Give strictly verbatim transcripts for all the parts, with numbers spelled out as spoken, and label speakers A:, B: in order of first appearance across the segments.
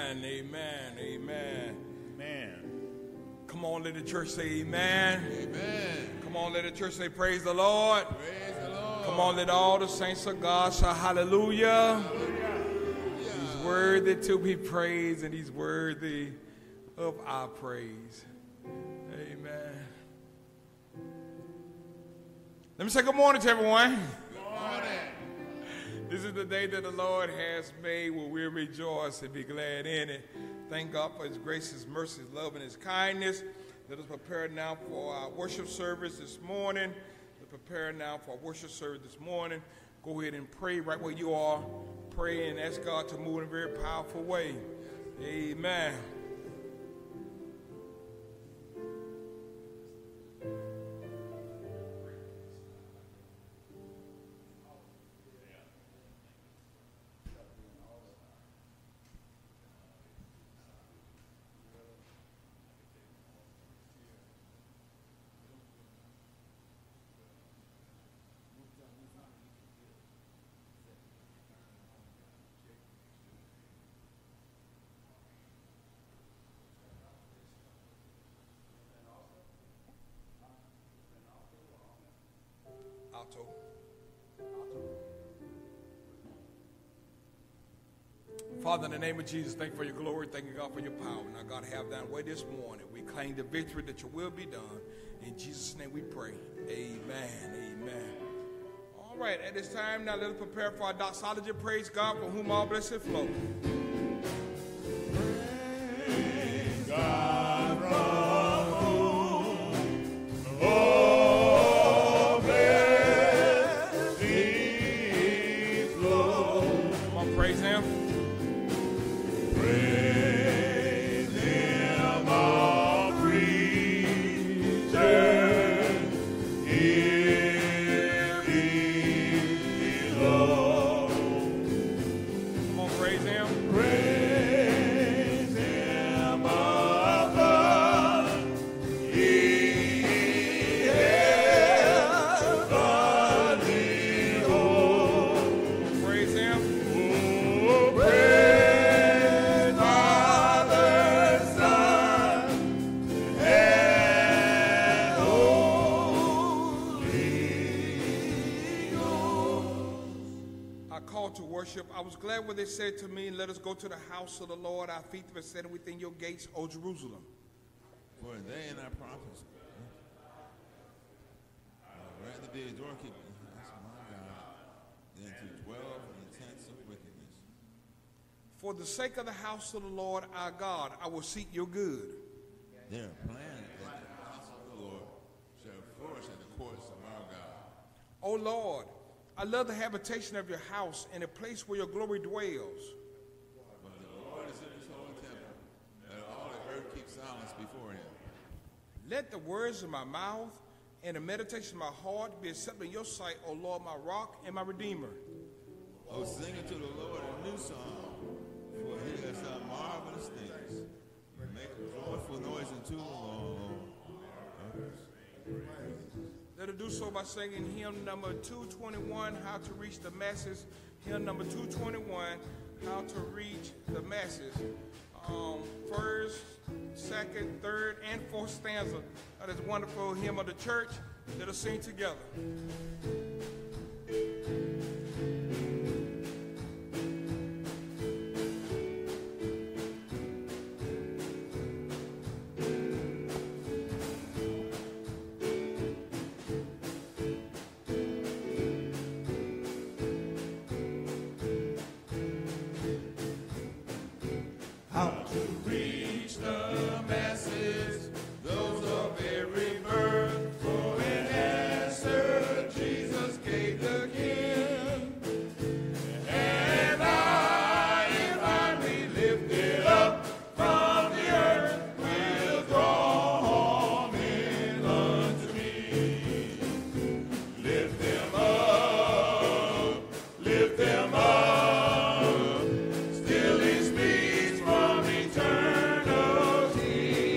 A: Amen, amen, amen.
B: Amen.
A: Come on, let the church say amen.
C: Amen.
A: Come on, let the church say praise the Lord.
C: Praise the Lord.
A: Come on, let all the saints of God say hallelujah.
C: Hallelujah.
A: He's worthy to be praised, and he's worthy of our praise. Amen. Let me say good morning to everyone.
C: Good morning.
A: This is the day that the Lord has made, where we'll rejoice and be glad in it. Thank God for his grace, his mercy, his love, and his kindness. Let us prepare now for our worship service this morning. Let's prepare now for our worship service this morning. Go ahead and pray right where you are. Pray and ask God to move in a very powerful way. Amen. Alto. Father, in the name of Jesus, thank you for your glory. Thank you, God, for your power. Now, God, have that way this morning. We claim the victory that your will be done. In Jesus' name we pray. Amen. Amen. All right, at this time, now let us prepare for our doxology. Praise God, for whom all blessed flow.
B: Praise God from whom all
A: praise him.
B: Praise him, all creatures. Hear ye, Lord.
A: Come on, praise him.
B: Praise him above. Ye heavenly hosts.
A: Praise him. To worship. I was glad when they said to me, let us go to the house of the Lord, our feet were set within your gates, O Jerusalem.
C: For they and our prophets. Uh, rather be a doorkeeper in the house of my God than to dwell in the tents of wickedness.
A: For the sake of the house of the Lord our God, I will seek your good.
C: Their plan that the house of the Lord shall flourish in the courts of our God.
A: O Lord, I love the habitation of your house and a place where your glory dwells.
C: But the Lord is in his holy temple. Let all the earth keep silence before him.
A: Let the words of my mouth and the meditation of my heart be accepted in your sight, O Lord, my rock and my redeemer.
C: O sing unto the Lord a new song, for he has done marvelous things. Make a joyful noise unto the Lord.
A: Let us do so by singing hymn number two twenty-one, How to Reach the Masses. Hymn number two twenty-one, How to Reach the Masses. Um, first, second, third, and fourth stanza of this wonderful hymn of the church. Let us sing together.
B: Still he speaks from eternity.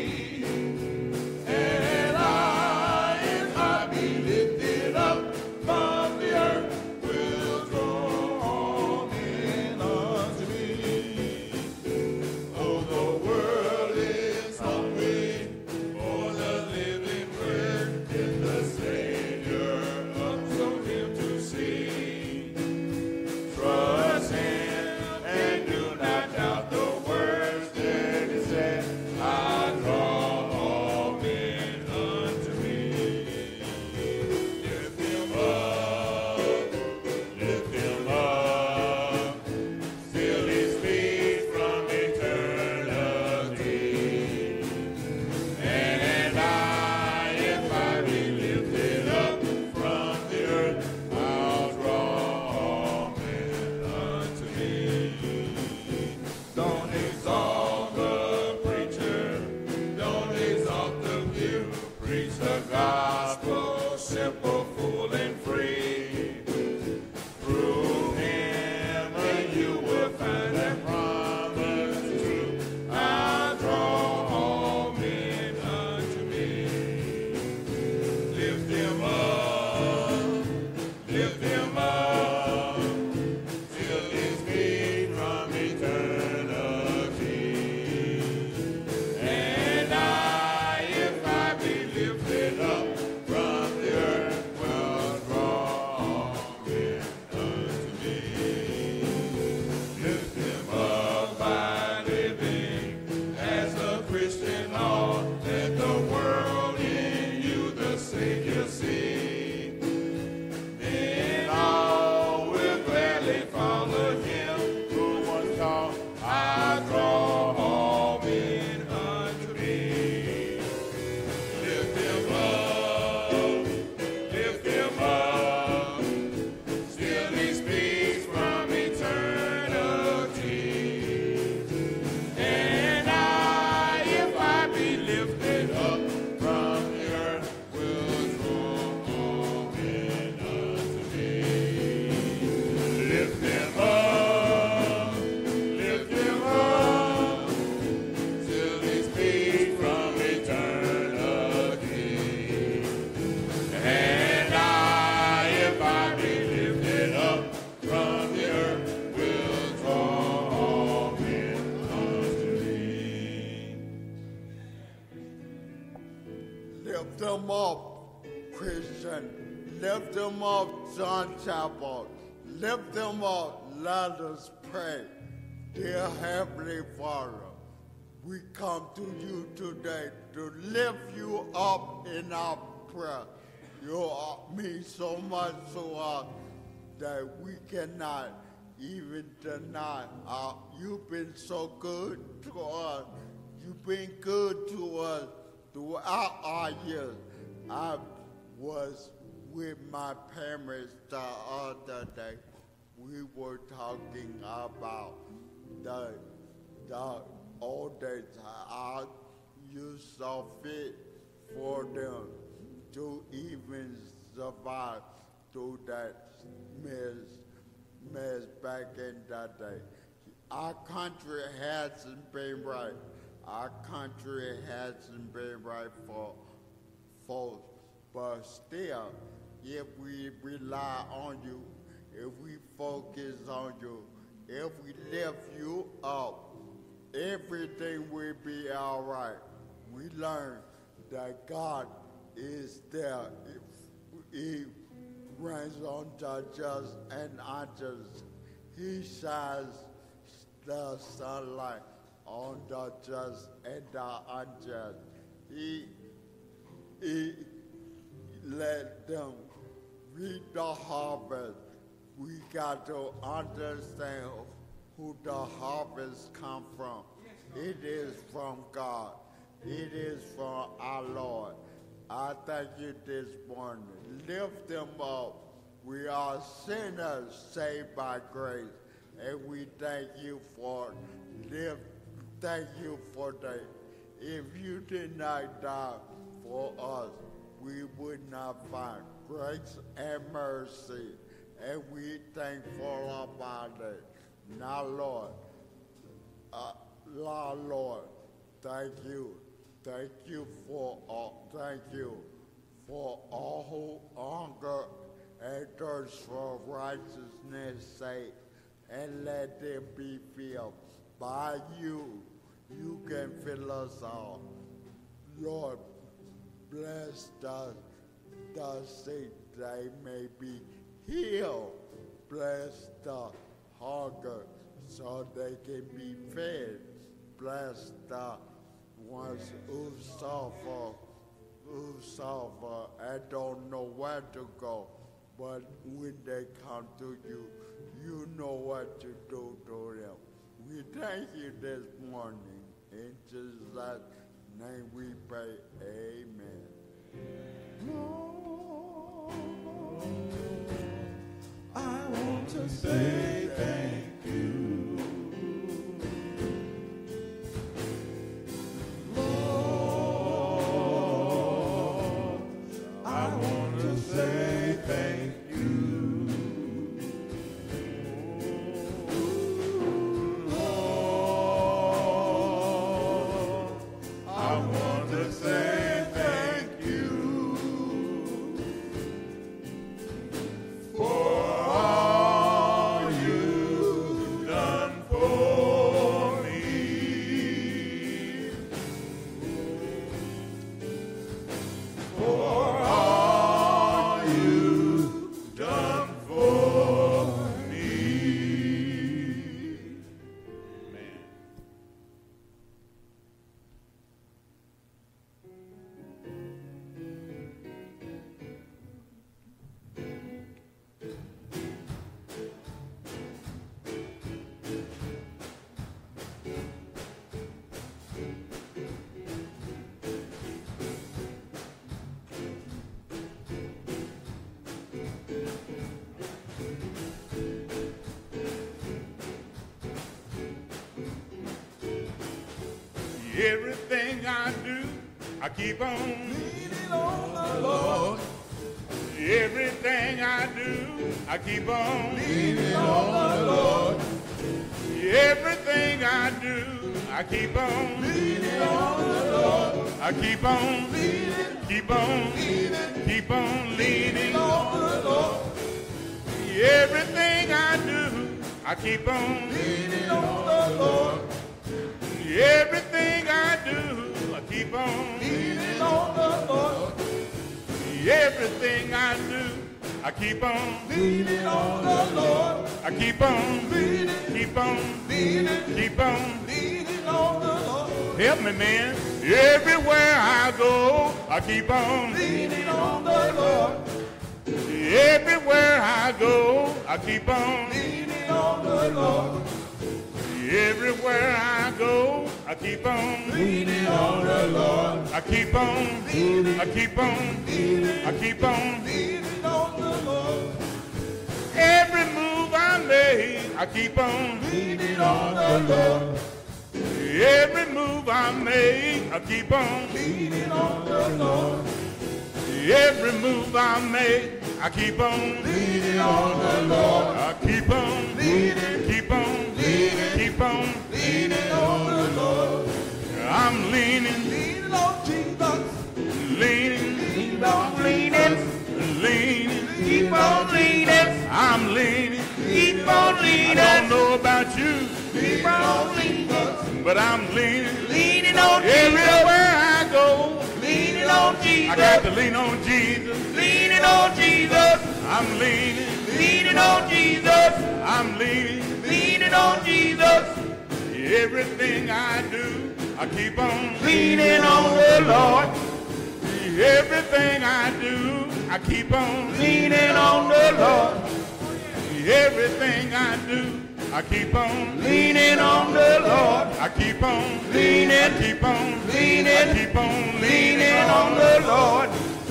D: Lift them up, Christian. Lift them up, John Chapel. Lift them up. Let us pray. Dear Heavenly Father, we come to you today to lift you up in our prayer. You mean so much to us that we cannot even deny. Uh, you've been so good to us. You've been good to us throughout our years. I was with my parents the other day. We were talking about the, the old days, how you saw fit for them to even survive through that mess, mess back in that day. Our country hasn't been right. Our country hasn't been right for folks, but still, if we rely on you, if we focus on you, if we lift you up, everything will be all right. We learn that God is there. He reigns on the just and unjust. He shines the sunlight on the just and the unjust. He, he let them reap the harvest. We got to understand who the harvest come from. It is from God. It is from our Lord. I thank you this morning. Lift them up. We are sinners saved by grace, and we thank you for live. Thank you for that. If you did not die for us, we would not find grace and mercy, and we thankful about it. Now, Lord, uh, Lord, thank you. Thank you for all, thank you for all who hunger and thirst for righteousness' sake, and let them be filled by you. You can fill us all. Lord, bless the, the sick, they may be healed. Bless the hunger so they can be fed. Bless the ones who suffer, who suffer and don't know where to go. But when they come to you, you know what to do to them. We thank you this morning. In Jesus' name we pray. Amen.
B: Lord, I want to say thank you. Lord, I want to say thank you. Lord, I want to say thank you for all you've done for me. For all you've done for me. Amen. Everything I do, I keep on leaning on the Lord. Everything I do, I keep on leaning on the Lord. Everything I do, I keep on leaning on the Lord. I keep on leaning, keep on leaning, keep on leaning on the Lord. Everything I do, I keep on leaning on the Lord. Everything I do, I keep on leaning on the Lord. Everything I do, I keep on leaning on the Lord. I keep on leaning, keep on leaning, keep on leaning on the Lord. Help me, man. Everywhere I go, I keep on leaning on the Lord. Everywhere I go, I keep on leaning on the Lord. Everywhere I go, I keep on leaning on the Lord. I keep on leaning, I keep on leaning, I keep on leaning on the Lord. Every move I make, I keep on leaning on the Lord. Every move I make, I keep on leaning on the Lord. Every move I make, I keep on leaning on the Lord. I keep on leaning, keep on leaning, keep on leaning on the Lord. I'm leaning, leaning on Jesus. Leaning, keep on leaning, leaning, keep on leaning. I'm leaning, keep on leaning. I don't know about you, keep on leaning, but I'm leaning, leaning on Jesus. Everywhere I go, leaning on Jesus. I got to lean on Jesus. Leaning on Jesus. I'm leaning, leaning on Jesus. I'm leaning, leaning on Jesus. Everything I do, I keep on leaning on the Lord. Everything I do, I keep on leaning on the Lord. Everything I do, I keep on leaning on the Lord. I keep on leaning, I keep on leaning, I keep on leaning on the Lord.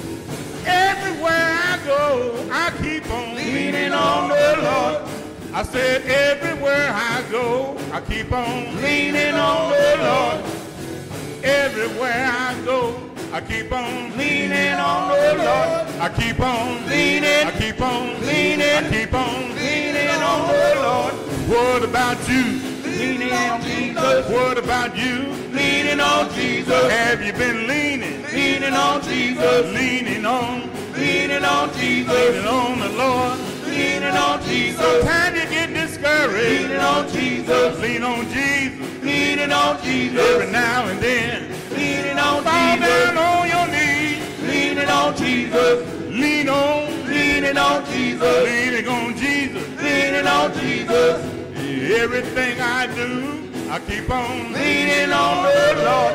B: Everywhere I go, I keep on leaning on the Lord. I said everywhere I go, I keep on leaning on the Lord. Everywhere I go, I keep on leaning on the Lord. I keep on leaning, I keep on leaning, I keep on leaning on the Lord. What about you? Leaning on Jesus. What about you? Leaning on Jesus. Have you been leaning? Leaning on Jesus. Leaning on, leaning on Jesus. Leaning on the Lord. Leaning on Jesus. Sometimes you get discouraged. Leaning on Jesus. Lean on Jesus. Leaning on Jesus. Every now and then. Leaning on Jesus. Fall down on your knees. Leaning on Jesus. Lean on. Leaning on Jesus. Leaning on Jesus. Leaning on Jesus. Everything I do, I keep on leaning on the Lord.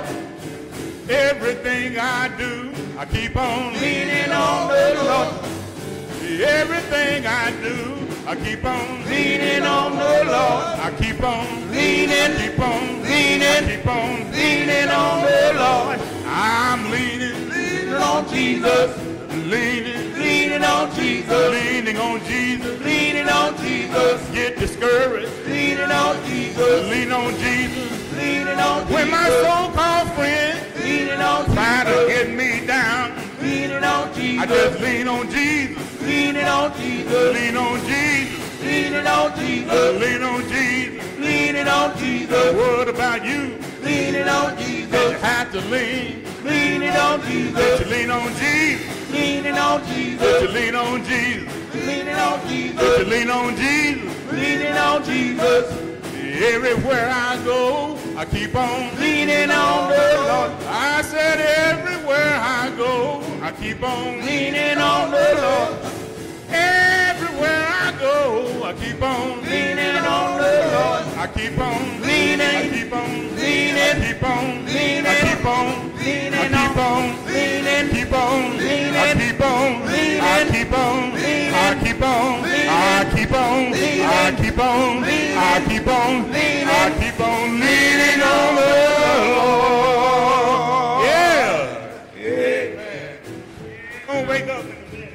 B: Everything I do, I keep on leaning on the Lord. Everything I do, I keep on leaning on the Lord. I keep on leaning, keep on leaning, keep on leaning on the Lord. I'm leaning, leaning on Jesus. Leaning, leaning on Jesus. Leaning on Jesus. Leaning on Jesus. Get discouraged. Leaning on Jesus. Lean on Jesus. Leaning on Jesus. When my so-called friend leaning on Jesus try to get me down. Leaning on Jesus. I just lean on Jesus. Leaning on Jesus. Lean on Jesus. Leaning on Jesus. Lean on Jesus. Leaning on Jesus. What about you? Leaning on Jesus. That you have to lean. Leaning on Jesus. That you lean on Jesus. Leaning on Jesus. That you lean on Jesus. Leaning on Jesus. That you lean on Jesus. Leaning on Jesus. Everywhere I go, I keep on leaning on the Lord. I said everywhere I go, I keep on leaning on the Lord. Everywhere I go, I keep on leaning on the Lord. I keep on leaning, I keep on leaning, I keep on leaning, I keep on leaning, I keep on leaning, keep on leaning, I keep on leaning, I keep on leaning, I keep on, I keep on, I keep on, I keep on, I keep on leaning on the Lord. Yeah, amen. Gonna wake up.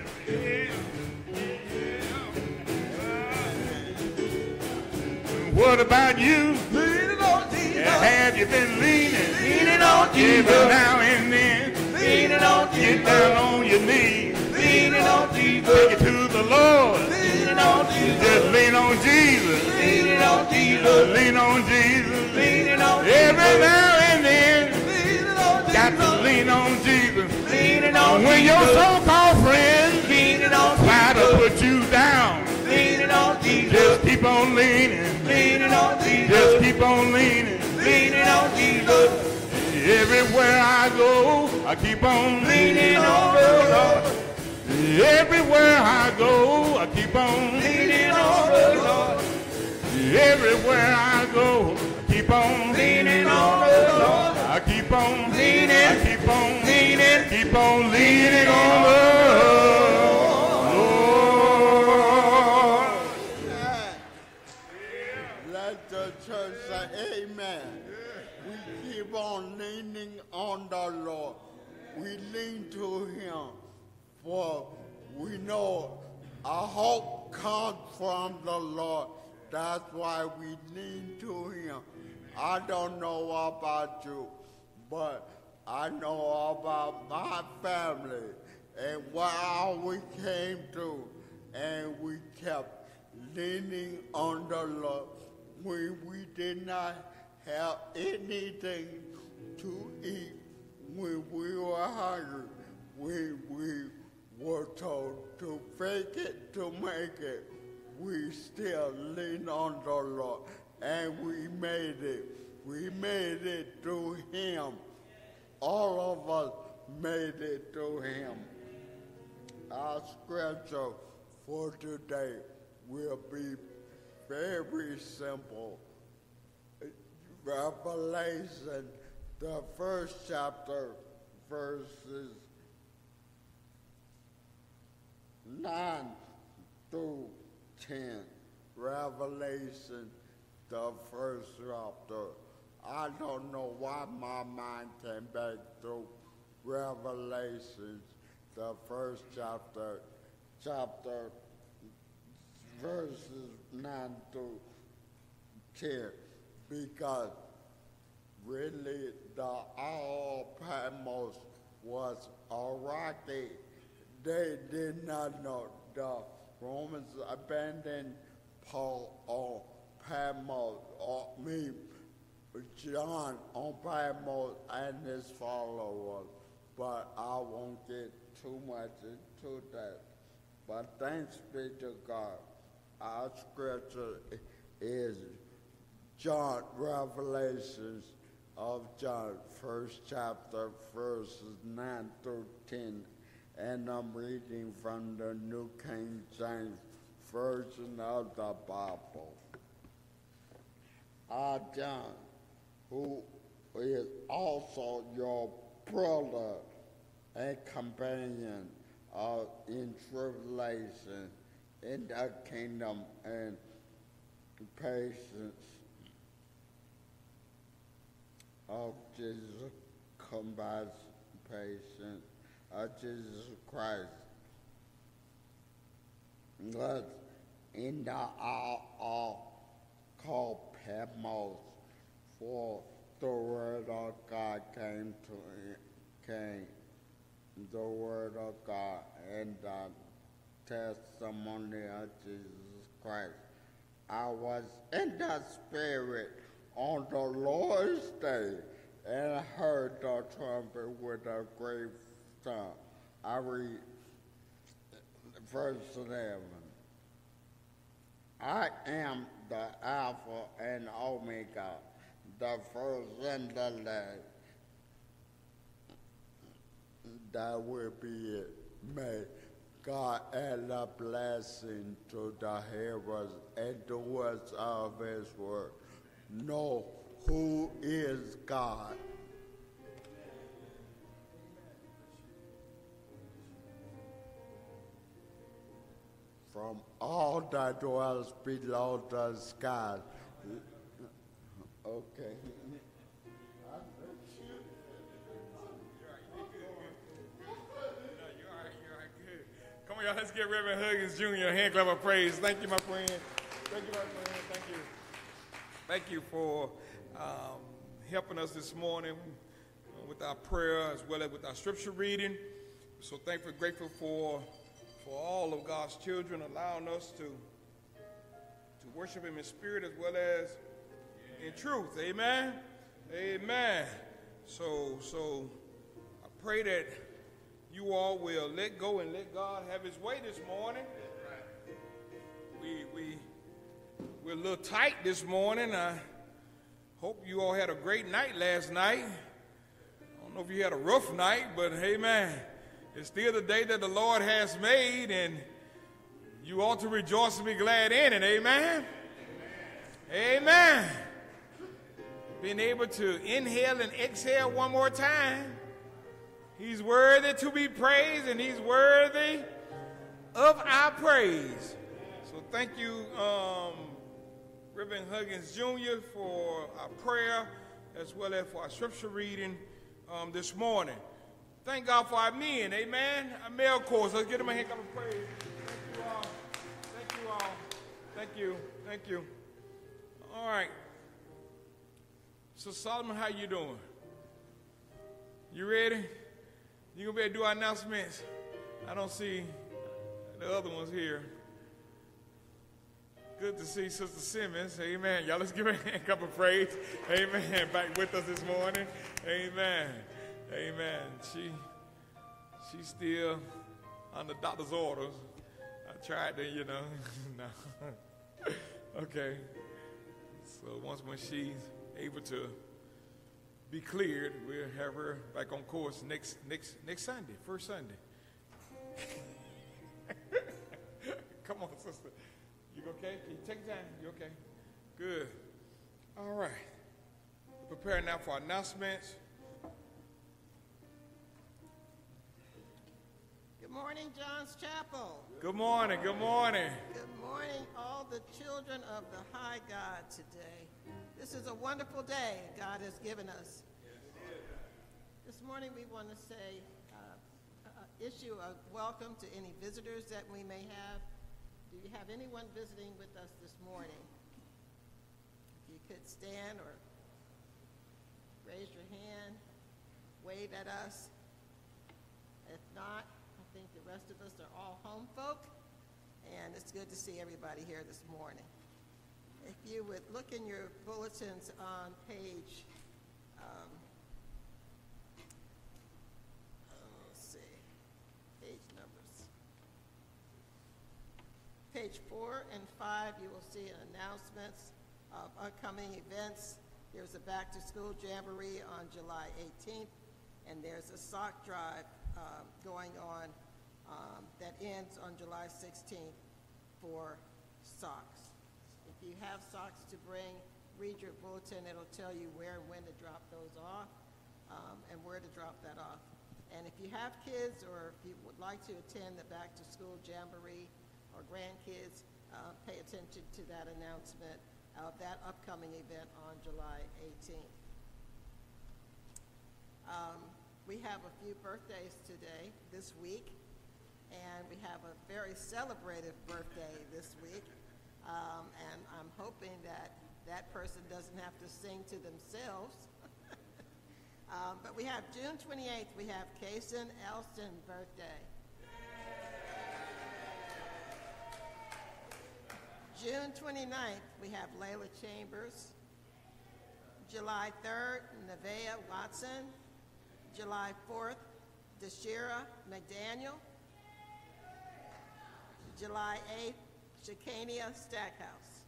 B: What about you? Leaning on Jesus. Have you been leaning? Leaning on Jesus. Every now and then. Leaning on Jesus. Get down on your knees. Leaning on Jesus. Take it to the Lord. Leaning on Jesus. Just lean on Jesus. Leaning on Jesus. Lean on Jesus. Leaning on Jesus. Every now and then. Leaning on Jesus. Got to lean on Jesus. Leaning on Jesus. When your so-called friends leaning on Jesus try to put you down. Leaning on Jesus. Just keep on leaning. Leaning on Jesus. Just keep on leaning. Leaning on Jesus. Everywhere I go, I keep on leaning on the Lord. Everywhere I go, I keep on
A: leaning on the Lord.
B: Everywhere I go, I keep on
A: Leaning on the Lord.
B: I keep on
A: Leaning.
B: I keep on
A: Leaning.
B: Keep on leaning on the Lord.
D: Let the church say amen. We keep on leaning on the Lord. We lean to him, for we know our hope comes from the Lord. That's why we lean to him. I don't know about you, but I know about my family and where we came to, and we kept leaning on the Lord. When we did not have anything to eat, when we were hungry, when we were told to fake it to make it, we still lean on the Lord, and we made it. We made it through him. All of us made it through him. Our scripture for today will be very simple. Revelation, the first chapter, verses nine through ten. Revelation, the first chapter. I don't know why my mind came back to Revelations, the first chapter, chapter, verses nine through ten, because really the all Patmos was Iraqi. They did not know the Romans abandoned Paul on Patmos, or me, John on Patmos and his followers, but I won't get too much into that. But thanks be to God. Our scripture is John, Revelations of John, first chapter, verses nine through ten. And I'm reading from the New King James Version of the Bible. I, John, who is also your brother and companion of in tribulation, in the kingdom and patience of Jesus, combines patience of Jesus Christ. Was in the hour of called Patmos, for the word of God came to came, the word of God and the testimony of Jesus Christ. I was in the Spirit on the Lord's day and heard the trumpet with a great sound. I read verse eleven. I am the Alpha and Omega, the first and the last. That will be it. May God add a blessing to the hearers and doers of his word. Know who is God. From all that dwells below the sky. Okay.
A: Come on, y'all, let's get Reverend Huggins Junior a hand clap of praise. Thank you, my friend. Thank you, my friend. Thank you. Thank you for um, helping us this morning with our prayer as well as with our scripture reading. So thankful, grateful for for all of God's children allowing us to to worship him in spirit as well as in truth. Amen. Amen. So so I pray that you all will let go and let God have his way this morning. We we we're a little tight this morning. I hope you all had a great night last night. I don't know if you had a rough night, but hey man, It's still the day that the Lord has made, and you ought to rejoice and be glad in it. Amen? Amen. Amen. Being able to inhale and exhale one more time. He's worthy to be praised, and he's worthy of our praise. So thank you, um, Reverend Huggins Junior, for our prayer as well as for our scripture reading um, this morning. Thank God for our men, amen. Our male chorus. Let's give them a hand clap of praise. Thank you all. Thank you all. Thank you. Thank you. All right. So Solomon, how you doing? You ready? You gonna be able to do our announcements? I don't see the other ones here. Good to see Sister Simmons. Amen. Y'all, let's give her a hand clap of praise. Amen. Back with us this morning. Amen. Amen. She, she's still on the doctor's orders. I tried to, you know. No. Okay. So once when she's able to be cleared, we'll have her back on course next next next Sunday, first Sunday. Come on, sister. You okay? Can you take time? You okay? Good. All right. We're preparing now for announcements.
E: Good morning, John's Chapel.
A: Good morning. Good morning.
E: Good morning, all the children of the high God today. This is a wonderful day God has given us. This morning we want to say, uh, uh, issue a welcome to any visitors that we may have. Do you have anyone visiting with us this morning? If you could stand or raise your hand, wave at us. If not, I think the rest of us are all home folk, and it's good to see everybody here this morning. If you would look in your bulletins on page, um, let's see, page numbers. Page four and five, you will see announcements of upcoming events. There's a back-to-school jamboree on July eighteenth, and there's a sock drive uh, going on um, that ends on July sixteenth for socks. If you have socks to bring, read your bulletin. It'll tell you where and when to drop those off um, and where to drop that off. And if you have kids or if you would like to attend the back-to-school jamboree or grandkids, uh, pay attention to that announcement of that upcoming event on July eighteenth. Um, we have a few birthdays today, this week, and we have a very celebrated birthday this week. Um, and I'm hoping that that person doesn't have to sing to themselves. um, but we have June twenty-eighth, we have Kaysen Elston birthday. June twenty-ninth, we have Layla Chambers. July third, Nevaeh Watson. July fourth, Deshira McDaniel. July eighth, Shakania Stackhouse.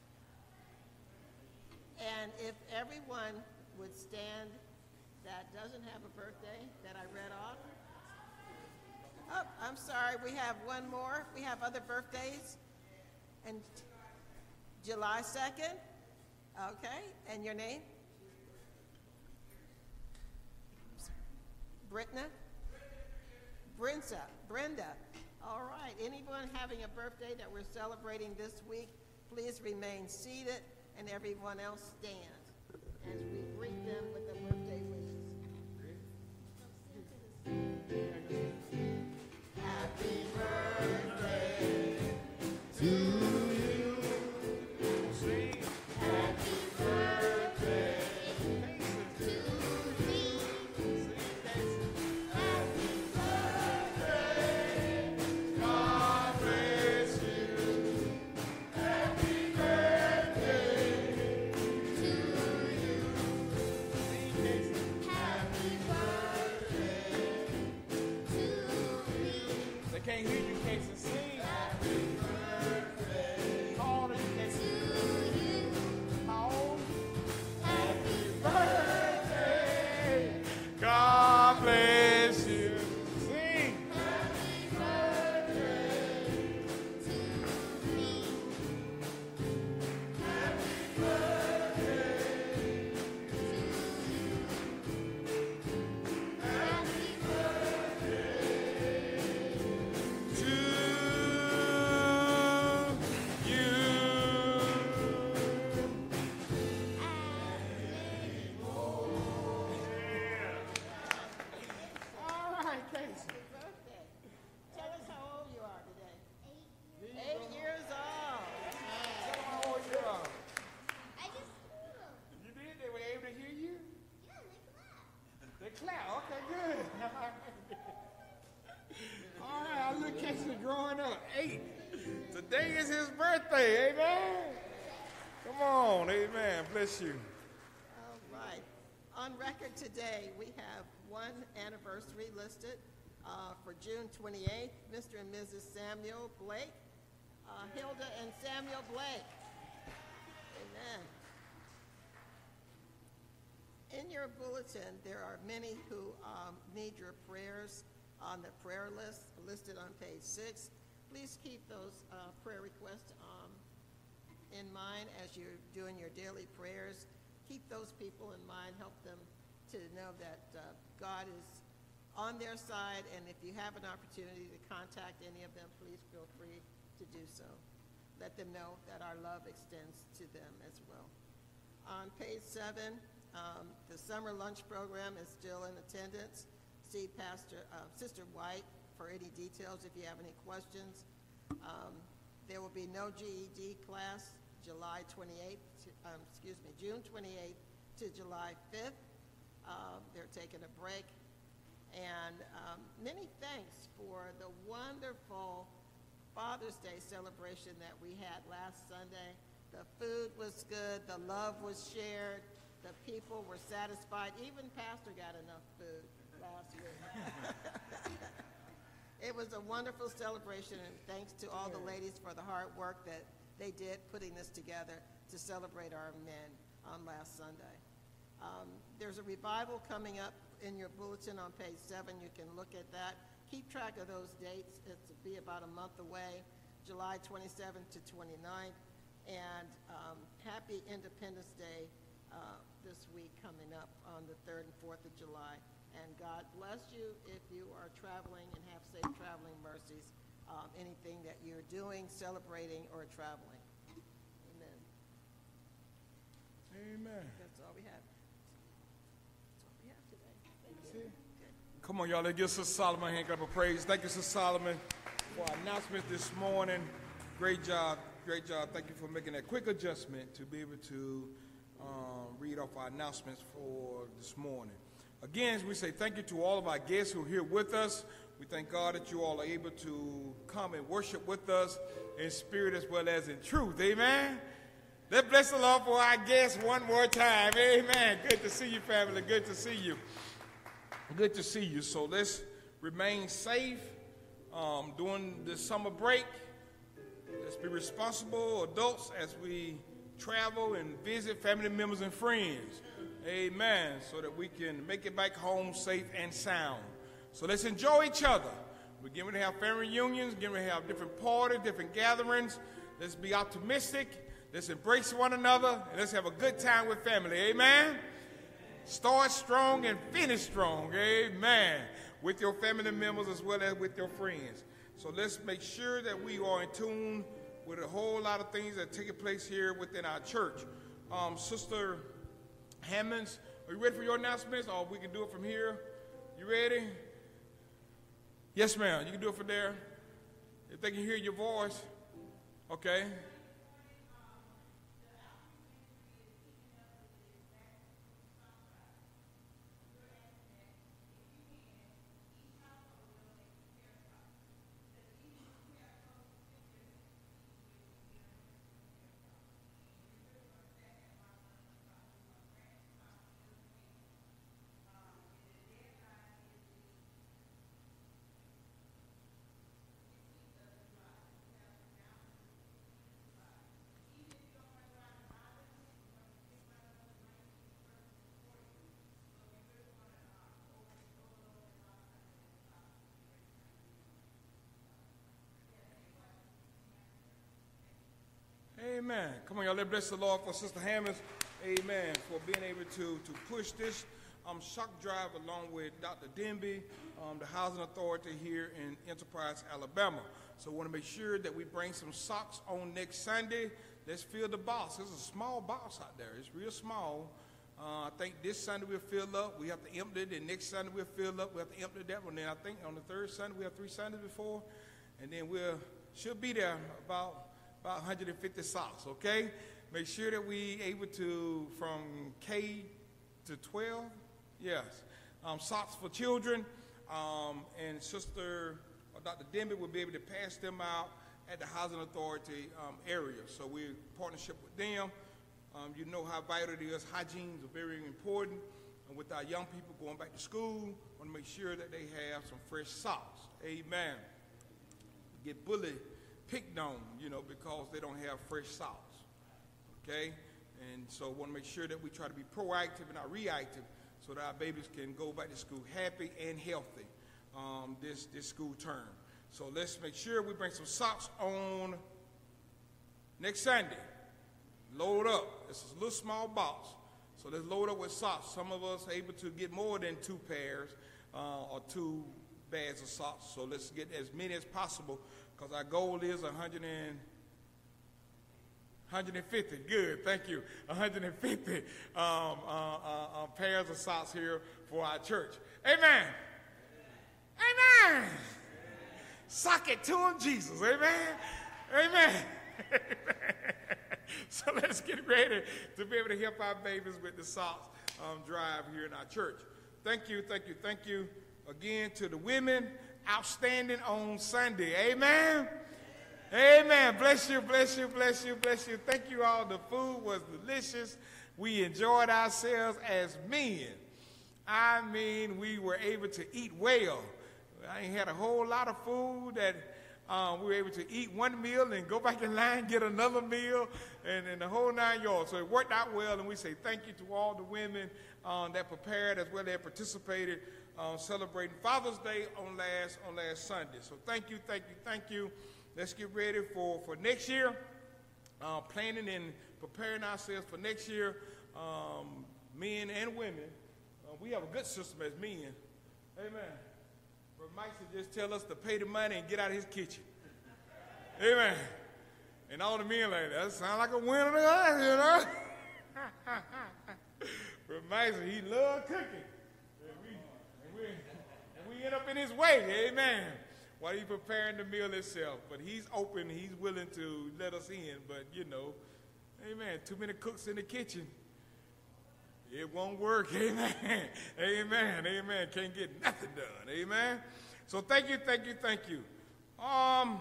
E: And if everyone would stand that doesn't have a birthday that I read off. Oh, I'm sorry, we have one more. We have other birthdays. And July second, okay, and your name? Britna? Brenda, Brenda. All right, anyone having a birthday that we're celebrating this week, please remain seated and everyone else stand as we greet them with the birthday wishes. Happy birthday to you. Happy birthday to me. Happy birthday. God bless you. Happy birthday to you.
A: eight. Today is his birthday, amen. Come on, amen. Bless you.
E: All right. On record today, we have one anniversary listed uh, for June twenty-eighth, Mister and Missus Samuel Blake, uh, Hilda and Samuel Blake. Amen. In your bulletin, there are many who um, need your prayers on the prayer list listed on page six. Please keep those uh, prayer requests um, in mind as you're doing your daily prayers. Keep those people in mind. Help them to know that uh, God is on their side, and if you have an opportunity to contact any of them, please feel free to do so. Let them know that our love extends to them as well. On page seven, um, the summer lunch program is still in attendance. See Pastor uh, Sister White for any details if you have any questions. Um, there will be no G E D class July twenty-eighth, to, um, excuse me, June twenty-eighth to July fifth. Um, they're taking a break. And um, many thanks for the wonderful Father's Day celebration that we had last Sunday. The food was good, the love was shared, the people were satisfied. Even Pastor got enough food last week. It was a wonderful celebration, and thanks to all the ladies for the hard work that they did putting this together to celebrate our men on last Sunday. Um, there's a revival coming up in your bulletin on page seven. You can look at that. Keep track of those dates. It'll be about a month away, July twenty-seventh to twenty-ninth. And um, happy Independence Day uh, this week coming up on the third and fourth of July. And God bless you if you are traveling, and have safe traveling mercies. Um, anything that you're doing, celebrating, or traveling. Amen.
A: Amen.
E: That's all we have. That's all we have today. Thank you. Okay.
A: Come on, y'all. Let's give Sister Solomon a hand clap of praise. Thank you, Sister Solomon, for our announcement this morning. Great job. Great job. Thank you for making that quick adjustment to be able to um, read off our announcements for this morning. Again, we say thank you to all of our guests who are here with us. We thank God that you all are able to come and worship with us in spirit as well as in truth. Amen. Let's bless the Lord for our guests one more time. Amen. Good to see you, family. Good to see you. Good to see you. So let's remain safe um, during the summer break. Let's be responsible adults as we travel and visit family members and friends. Amen. So that we can make it back home safe and sound. So let's enjoy each other. We're getting ready to have family reunions, getting ready to have different parties, different gatherings. Let's be optimistic. Let's embrace one another, and let's have a good time with family. Amen. Start strong and finish strong. Amen. With your family members as well as with your friends. So let's make sure that we are in tune with a whole lot of things that are taking place here within our church. Um, Sister Hammonds, are you ready for your announcements, or we can do it from here? You ready? Yes, ma'am. You can do it from there. If they can hear your voice. Okay. Amen. Come on, y'all. Let's bless the Lord for Sister Hammonds. Amen. For being able to, to push this um, shock drive along with Doctor Denby, um, the housing authority here in Enterprise, Alabama. So we want to make sure that we bring some socks on next Sunday. Let's fill the box. There's a small box out there. It's real small. Uh, I think this Sunday we'll fill up. We have to empty it. Then next Sunday we'll fill up. We have to empty that one. Then I think on the third Sunday, we have three Sundays before. And then we'll should be there about about one hundred fifty socks, okay? Make sure that we able to, from K to twelve, yes, um, socks for children, um, and Sister or Doctor Denby will be able to pass them out at the Housing Authority um, area. So we're in partnership with them. Um, you know how vital it is. Hygiene is very important. And with our young people going back to school, we want to make sure that they have some fresh socks. Amen. Get bullied, picked on, you know, because they don't have fresh socks. Okay? And so we want to make sure that we try to be proactive and not reactive so that our babies can go back to school happy and healthy um, this, this school term. So let's make sure we bring some socks on next Sunday. Load up. It's a little small box. So let's load up with socks. Some of us are able to get more than two pairs uh, or two bags of socks. So let's get as many as possible because our goal is one hundred and one hundred fifty. Good, thank you. one hundred fifty um, uh, uh, uh, pairs of socks here for our church. Amen. Amen. Amen. Sock it to him, Jesus. Amen. Amen. Amen. So let's get ready to be able to help our babies with the socks um, drive here in our church. Thank you, thank you, thank you again to the women outstanding on Sunday. Amen. Amen. Bless you, bless you, bless you, bless you. Thank you all. The food was delicious. We enjoyed ourselves as men. I mean, we were able to eat well. I ain't had a whole lot of food that um, we were able to eat one meal and go back in line, get another meal, and, and the whole nine yards. So it worked out well, and we say thank you to all the women um, that prepared as well as participated uh, celebrating Father's Day on last on last Sunday. So thank you, thank you, thank you. Let's get ready for, for next year, uh, planning and preparing ourselves for next year, um, men and women. Uh, we have a good system as men. Amen. But Mike should just tell us to pay the money and get out of his kitchen. Amen. And all the men like, that sound like a winner to us, you know. But Mike said he loved cooking. And we, and, we, and we end up in his way. Amen. While he's preparing the meal itself. But he's open, he's willing to let us in. But, you know, amen, too many cooks in the kitchen. It won't work. Amen. Amen. Amen. Can't get nothing done. Amen. So thank you, thank you, thank you. Um,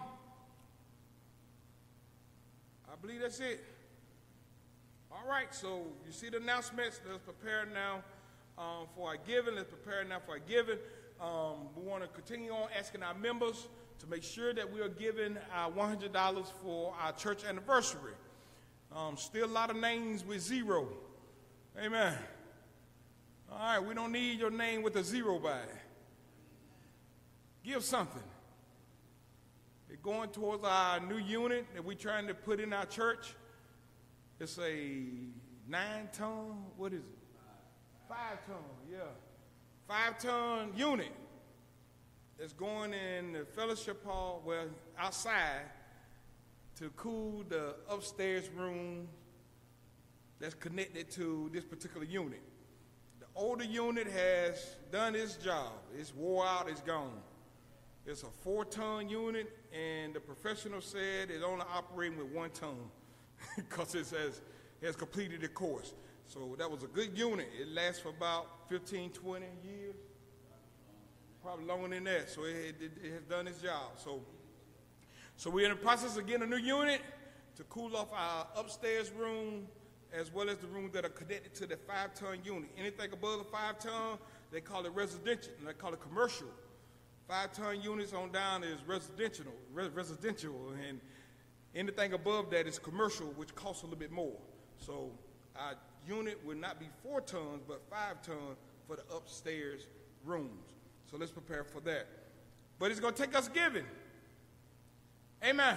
A: I believe that's it. All right, so you see the announcements. Let's prepare now um, for our giving. Let's prepare now for our giving. Um, we want to continue on asking our members to make sure that we are giving our one hundred dollars for our church anniversary. Um, still a lot of names with zero. Amen. All right, we don't need your name with a zero by it. Give something. It's going towards our new unit that we're trying to put in our church. It's a nine-ton, what is it? Five-ton, yeah. Five-ton unit that's going in the fellowship hall, well, outside, to cool the upstairs room that's connected to this particular unit. The older unit has done its job. It's wore out, it's gone. It's a four-ton unit, and the professional said it's only operating with one ton because it has, it has completed the course. So that was a good unit. It lasts for about fifteen, twenty years, probably longer than that. So it, it, it has done its job. So, so we're in the process of getting a new unit to cool off our upstairs room as well as the rooms that are connected to the five-ton unit. Anything above the five-ton, they call it residential, and they call it commercial. Five-ton units on down is residential, res residential, and anything above that is commercial, which costs a little bit more. So our unit will not be four tons, but five tons for the upstairs rooms. So let's prepare for that. But it's going to take us giving. Amen.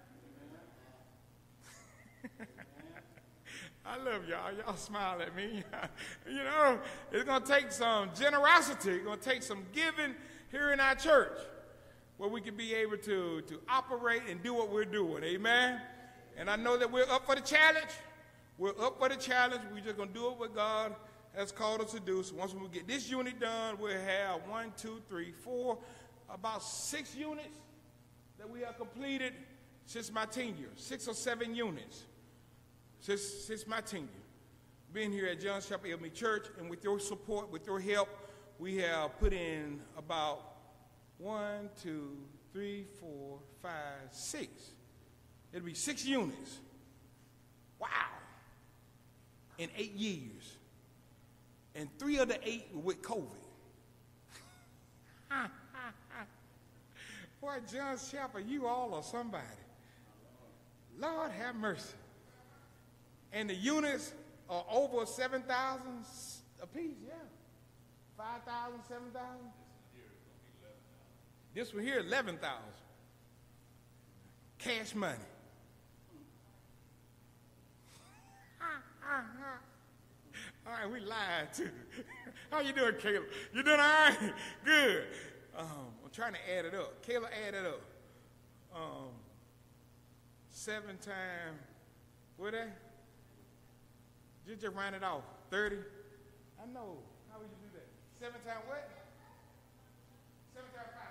A: I love y'all. Y'all smile at me. You know, it's going to take some generosity. It's going to take some giving here in our church where we can be able to, to operate and do what we're doing. Amen. And I know that we're up for the challenge. We're up for the challenge. We're just going to do it what God has called us to do. So once we get this unit done, we'll have one, two, three, four, about six units that we have completed since my tenure. Six or seven units. Since, since my tenure, being here at John Shepherd L M E Church, and with your support, with your help, we have put in about one, two, three, four, five, six. It'll be six units. Wow. In eight years. And three of the eight were with COVID. Boy, John Shepherd, you all are somebody. Lord have mercy. And the units are over seven thousand apiece, yeah. five thousand, seven thousand. This one here, eleven thousand. Cash money. All right, we lied too. How you doing, Caleb? You doing all right? Good. Um, I'm trying to add it up. Caleb, add it up. Um, seven times, what that? Just, just round it off. thirty. I know. How would you do that? Seven times what? Seven times five.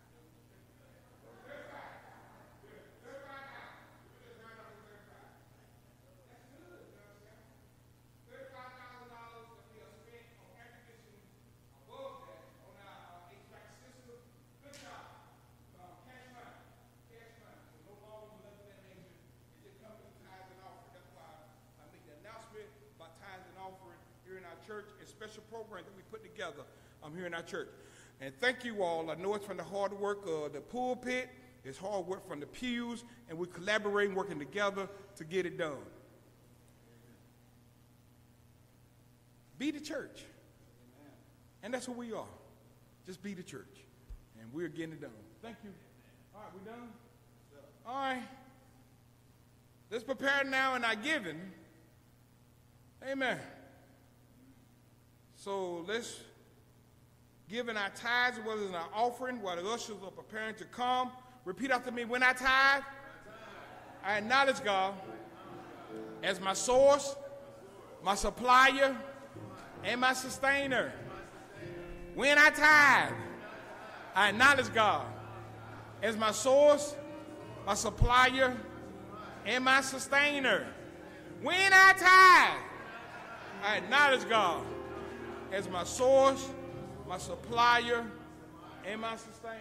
A: Church and special program that we put together um, here in our church. And thank you all. I know it's from the hard work of the pulpit, it's hard work from the pews, and we're collaborating, working together to get it done. Be the church. And that's what we are. Just be the church. And we're getting it done. Thank you. All right, we done? All right. Let's prepare now in our giving. Amen. So let's give in our tithes, whether it's in our offering, while the ushers are preparing to come. Repeat after me. When I tithe, I acknowledge God as my source, my supplier, and my sustainer. When I tithe, I acknowledge God as my source, my supplier, and my sustainer. When I tithe, I acknowledge God as my source, my supplier, and my sustainer.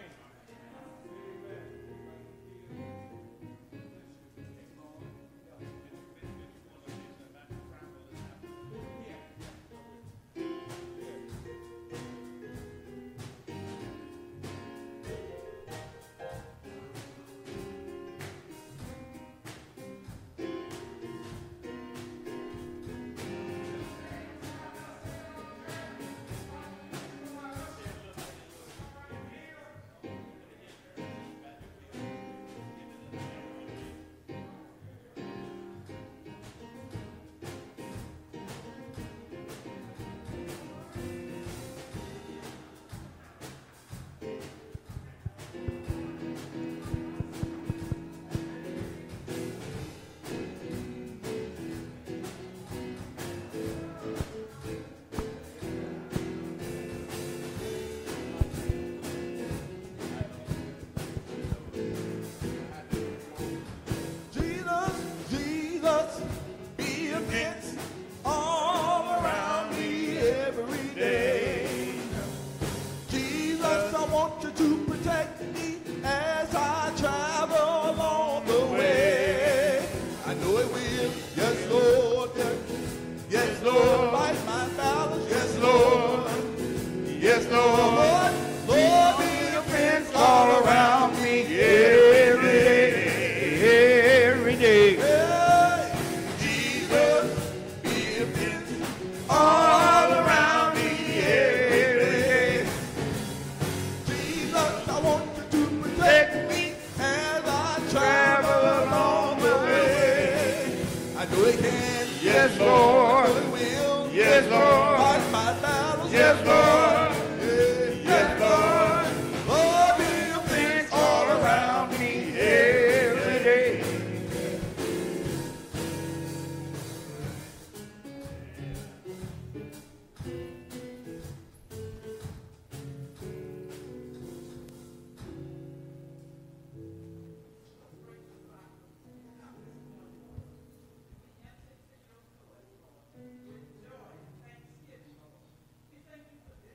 F: Thank you for this.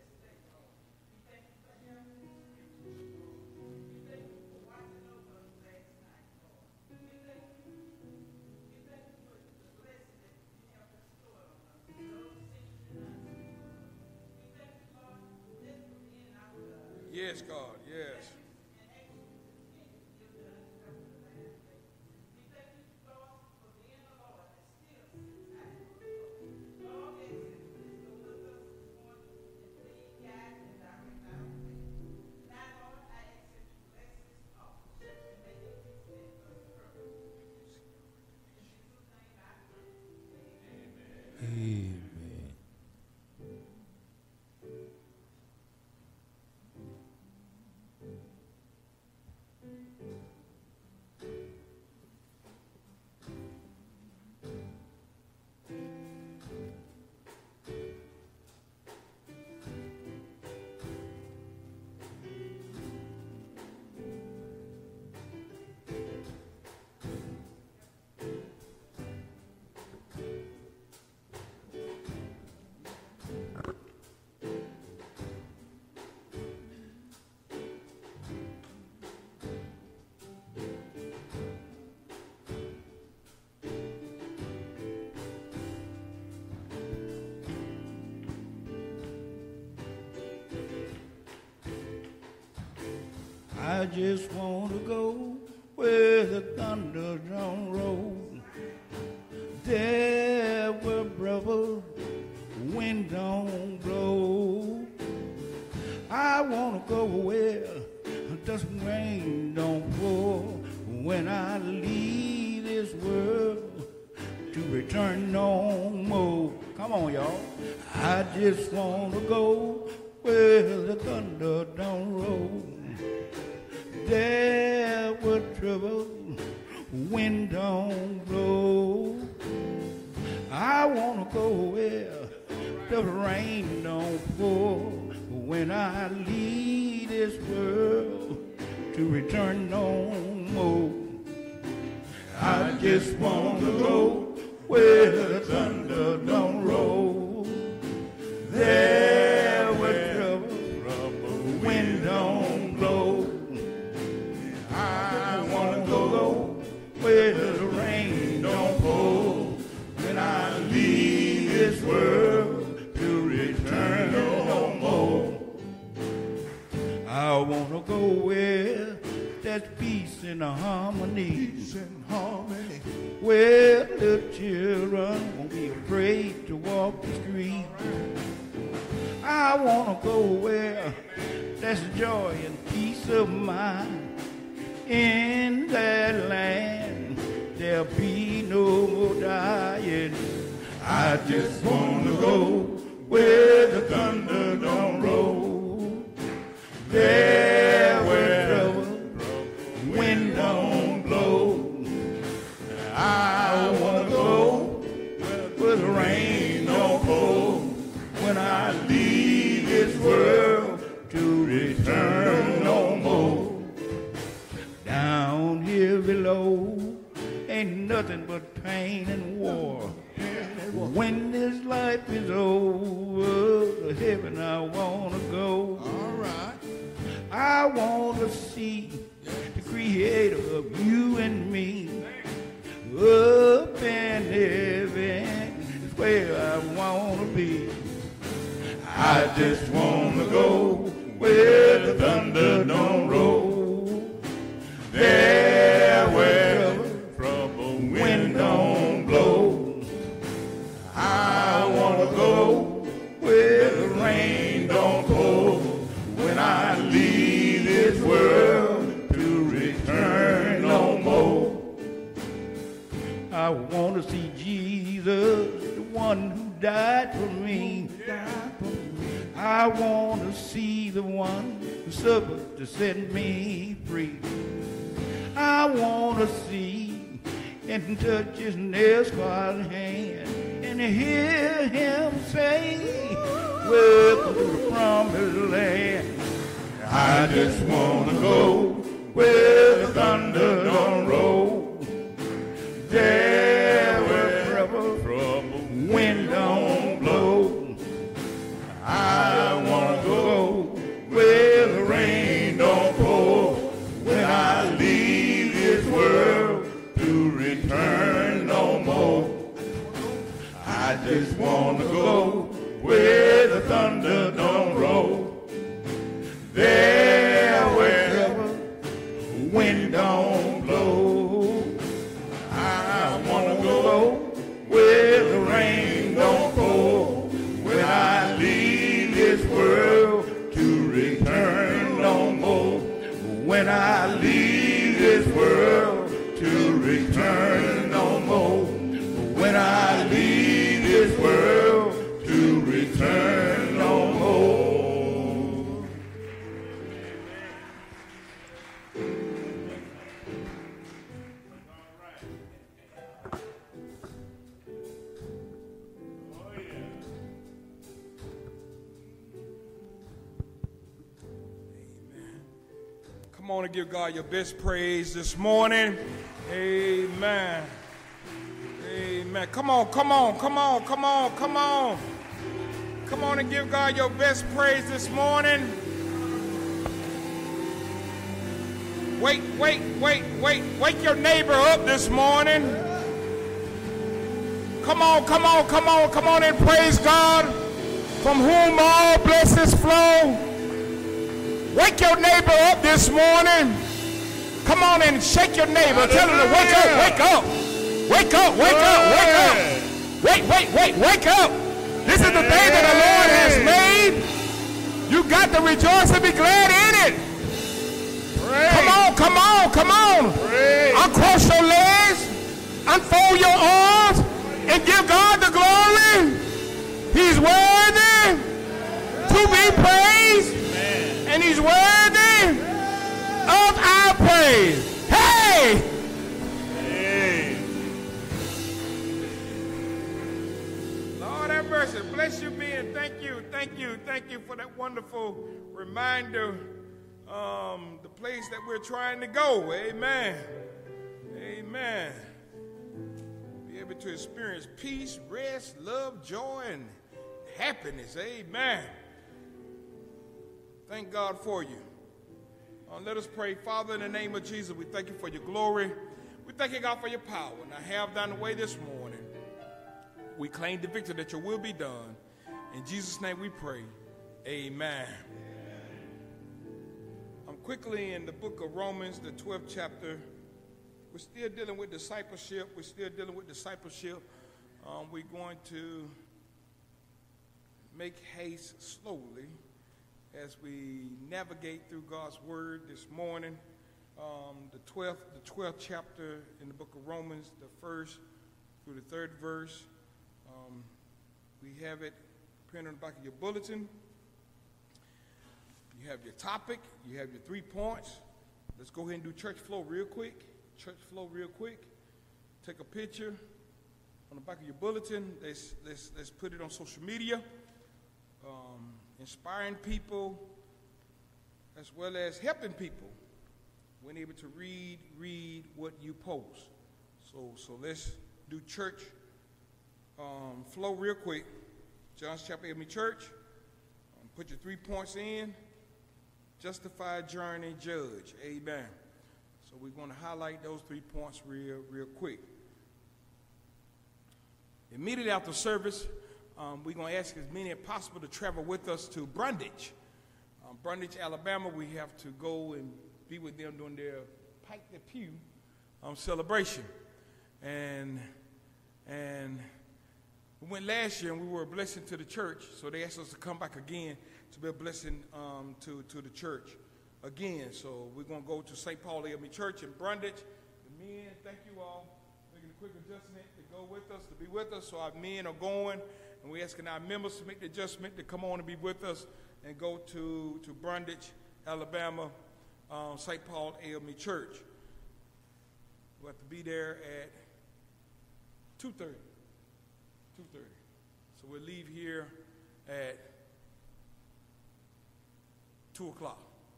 A: Yes, God. Yes.
F: I just want to go where the thunder don't roll. There where brother wind don't blow. I want to go where the rain don't pour. When I leave this world to return no more. Come on, y'all. I just want to go where the thunder don't roll. There were trouble, wind don't blow. I wanna go where the rain don't pour. When I leave this world to return no more. I just wanna go where the thunder don't roll. There were trouble, wind don't blow. I wanna go where the rain don't pour. When I leave this world to return no more. I wanna go where there's peace and harmony. Peace and harmony. Where the children won't be afraid to walk the street. I wanna go where there's joy and peace of mind. In that land, there'll be no more dying. I just wanna go where the thunder don't roll. There where trouble, wind don't blow. I wanna go where the rain don't pour. When I leave this world to return no more. Down here below ain't nothing but pain and war. When this life is over, to heaven I wanna go.
C: All right.
F: I wanna see the creator of you and me. Up in heaven is where I wanna be. I just wanna go where the thunder don't roll. There where trouble wind don't blow. I wanna go where the rain don't pour. When I leave this world to return no more. I wanna see Jesus, the one who died for me. I wanna see the one who suffered to set me free. I wanna see and touch his nail-scarred hand and hear him say, welcome to the promised land. I just wanna go where the thunder don't roll. There where trouble, wind don't blow. I wanna go where the rain don't pour. When I leave this world to return no more. I just wanna go where the thunder don't roll. There
A: Come on and give God your best praise this morning. Amen. Amen. Come on, come on, come on, come on, come on. Come on and give God your best praise this morning. Wait, wait, wait, wait. Wake your neighbor up this morning. Come on, come on, come on, come on and praise God, from whom all blessings flow. Wake your neighbor up this morning. Come on and shake your neighbor. Tell him to wake up, wake up. Wake up, wake up, wake up. Wait, wait, wait, wake up. This is the day that the Lord has made. You got to rejoice and be glad in it. Praise. Come on, come on, come on. Praise. Uncross your legs, unfold your arms, and give God the glory. He's worthy to be praised, Amen. And he's worthy of our praise. Hey! Hey! Lord have mercy. Bless you, man. Thank you, thank you, thank you for that wonderful reminder. Um, the place that we're trying to go. Amen. Amen. Be able to experience peace, rest, love, joy, and happiness. Amen. Thank God for you. Uh, let us pray. Father, in the name of Jesus, we thank you for your glory. We thank you, God, for your power. Now have thine way this morning. We claim the victory that your will be done. In Jesus' name we pray. Amen. I'm quickly in the book of Romans, the twelfth chapter. We're still dealing with discipleship. We're still dealing with discipleship. Um, we're going to make haste slowly as we navigate through God's word this morning. Um, the twelfth, the twelfth chapter in the book of Romans, the first through the third verse. Um, we have it printed on the back of your bulletin. You have your topic. You have your three points. Let's go ahead and do church flow real quick. Church flow real quick. Take a picture on the back of your bulletin. Let's, let's, let's put it on social media. Um, inspiring people as well as helping people when able to read, read what you post. So, so let's do church um, flow real quick. John's Chapel Avenue Church. Um, put your three points in. Justify, journey, judge. Amen. So we're going to highlight those three points real, real quick. Immediately after service, um, we're going to ask as many as possible to travel with us to Brundage. Um, Brundage, Alabama, we have to go and be with them during their Pike the Pew um, celebration. And, and we went last year and we were a blessing to the church, so they asked us to come back again to be a blessing um, to, to the church again. So we're going to go to Saint Paul A M E Church in Brundage. The men, thank you all, making a quick adjustment to go with us, to be with us. So our men are going, and we're asking our members to make the adjustment to come on and be with us and go to, to Brundage, Alabama, um, Saint Paul A M E Church. We'll have to be there at two thirty. two thirty. So we'll leave here at two o'clock.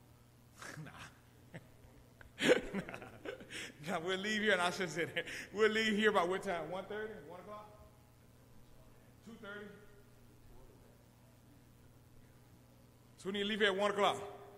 A: nah. nah. Nah, we'll leave here, and I should say that. We'll leave here about what time? one thirty? one o'clock? two thirty? So we need to leave here at one o'clock.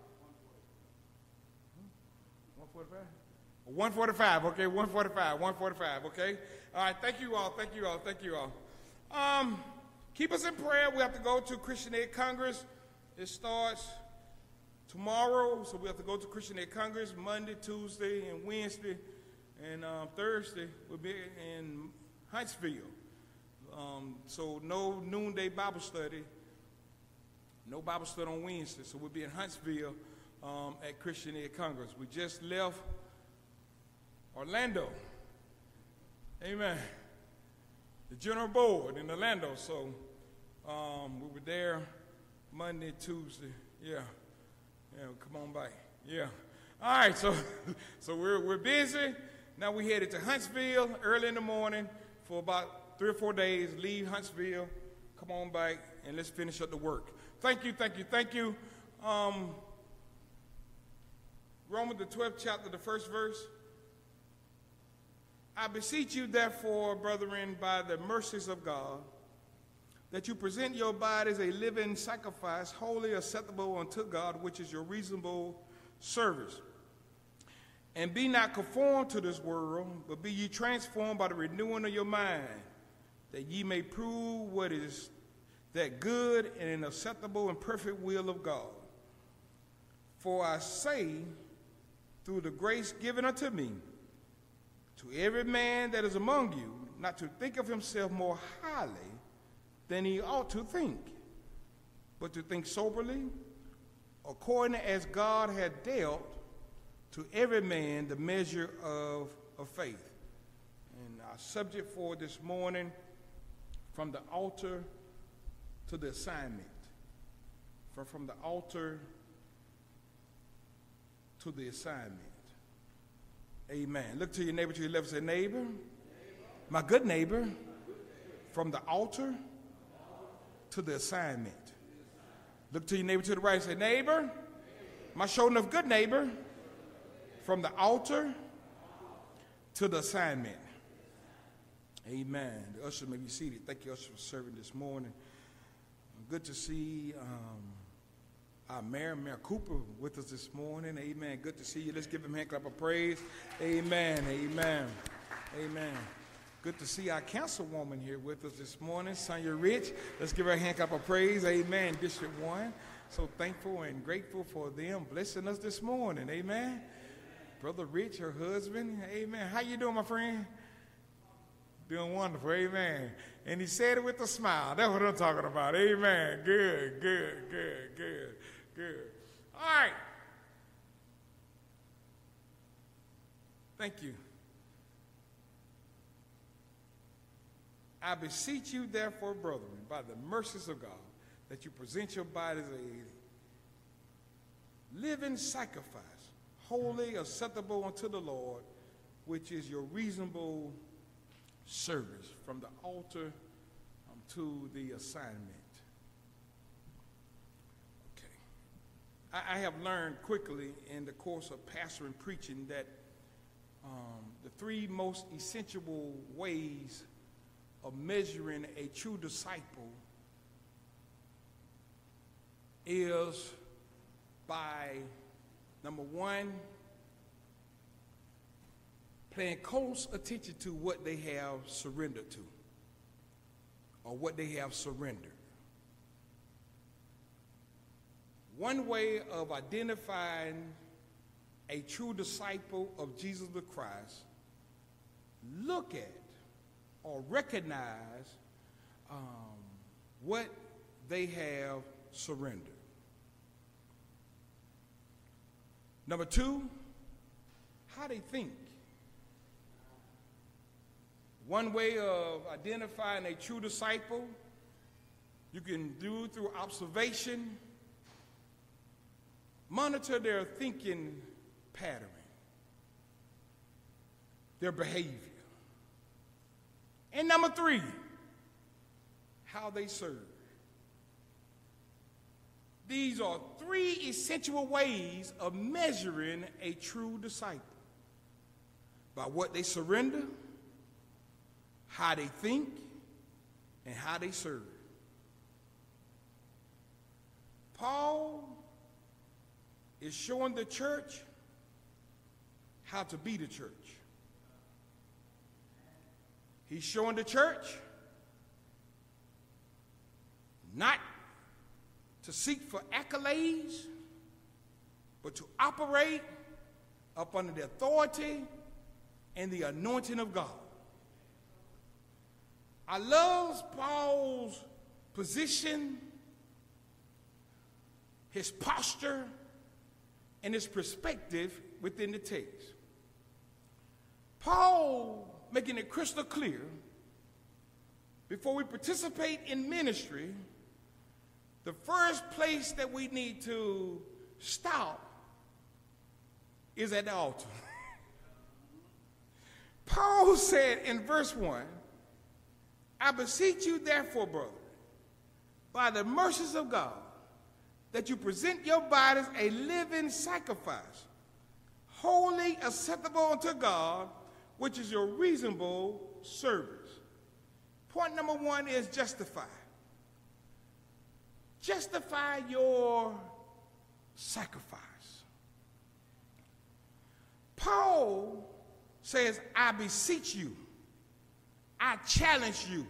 A: one forty-five? one forty-five, okay, one forty-five, one forty-five, okay? All right, thank you all, thank you all, thank you all. Um, keep us in prayer. We have to go to Christian Aid Congress. It starts tomorrow, so we have to go to Christian Aid Congress Monday, Tuesday, and Wednesday. And um, Thursday, we'll be in Huntsville. Um, so no noonday Bible study, no Bible study on Wednesday. So we'll be in Huntsville um, at Christian Aid Congress. We just left Orlando. Amen. The General Board in Orlando. So um, we were there Monday, Tuesday. Yeah. Yeah, come on by. Yeah. All right, so so we're we're busy. Now we headed to Huntsville early in the morning for about three or four days. Leave Huntsville, come on back, and let's finish up the work. Thank you, thank you, thank you. Um, Romans the twelfth chapter, the first verse. I beseech you, therefore, brethren, by the mercies of God, that you present your bodies a living sacrifice, wholly acceptable unto God, which is your reasonable service. And be not conformed to this world, but be ye transformed by the renewing of your mind, that ye may prove what is that good and an acceptable and perfect will of God. For I say, through the grace given unto me, to every man that is among you, not to think of himself more highly than he ought to think, but to think soberly, according as God had dealt to every man the measure of, of faith. And our subject for this morning, from the altar to the assignment. From, from the altar to the assignment. Amen. Look to your neighbor to your left and say, neighbor, my good neighbor, from the altar to the assignment. Look to your neighbor to the right and say, neighbor, my sure enough good neighbor, from the altar to the assignment. Amen. The usher may be seated. Thank you, usher, for serving this morning. Good to see um, our Mayor, Mayor Cooper, with us this morning. Amen. Good to see you. Let's give him a hand clap of praise. Amen. Amen. Amen. Good to see our councilwoman here with us this morning, Sonia Rich. Let's give her a hand clap of praise. Amen. District one. So thankful and grateful for them blessing us this morning. Amen. Brother Rich, her husband. Amen. How you doing, my friend? Doing wonderful. Amen. And he said it with a smile. That's what I'm talking about. Amen. Good, good, good, good, good. All right. Thank you. I beseech you, therefore, brethren, by the mercies of God, that you present your bodies a living sacrifice, holy, acceptable unto the Lord, which is your reasonable service. From the altar um, to the assignment. Okay. I, I have learned quickly in the course of pastoring and preaching that um, the three most essential ways of measuring a true disciple is by, number one, paying close attention to what they have surrendered to or what they have surrendered. One way of identifying a true disciple of Jesus the Christ, look at or recognize um, what they have surrendered. Number two, how they think. One way of identifying a true disciple, you can do through observation, monitor their thinking pattern, their behavior. And number three, how they serve. These are three essential ways of measuring a true disciple. By what they surrender, how they think, and how they serve. Paul is showing the church how to be the church. He's showing the church not to seek for accolades, but to operate up under the authority and the anointing of God. I love Paul's position, his posture, and his perspective within the text. Paul making it crystal clear, before we participate in ministry, the first place that we need to stop is at the altar. Paul said in verse one, I beseech you therefore, brother, by the mercies of God, that you present your bodies a living sacrifice, holy, acceptable unto God, which is your reasonable service. Point number one is justify. Justify your sacrifice. Paul says, I beseech you, I challenge you.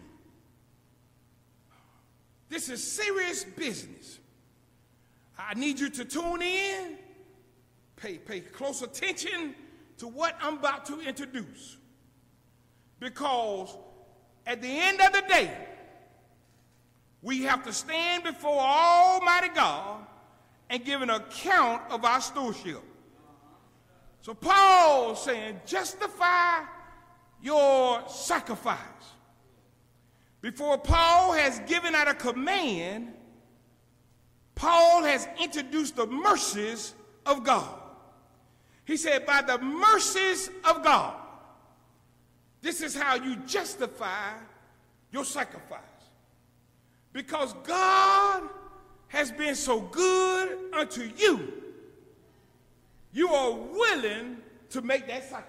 A: This is serious business. I need you to tune in, pay, pay close attention to what I'm about to introduce. Because at the end of the day, we have to stand before Almighty God and give an account of our stewardship. So Paul's saying, justify your sacrifice. Before Paul has given out a command, Paul has introduced the mercies of God. He said, by the mercies of God, this is how you justify your sacrifice. Because God has been so good unto you, you are willing to make that sacrifice.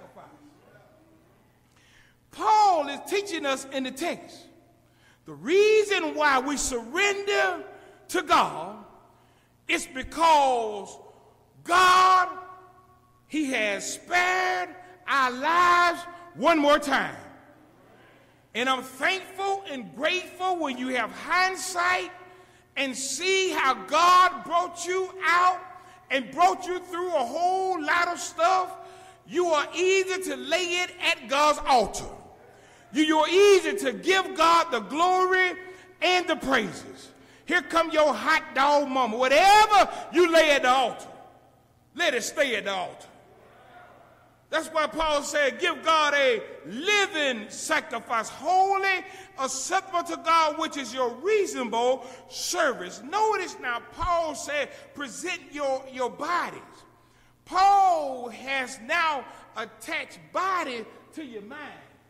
A: Paul is teaching us in the text the reason why we surrender to God is because God, he has spared our lives one more time. And I'm thankful and grateful when you have hindsight and see how God brought you out and brought you through a whole lot of stuff. You are easy to lay it at God's altar. You, you're easy to give God the glory and the praises. Here come your hot dog mama. Whatever you lay at the altar, let it stay at the altar. That's why Paul said, give God a living sacrifice, holy, acceptable to God, which is your reasonable service. Notice now, Paul said, present your, your bodies. Paul has now attached body to your mind.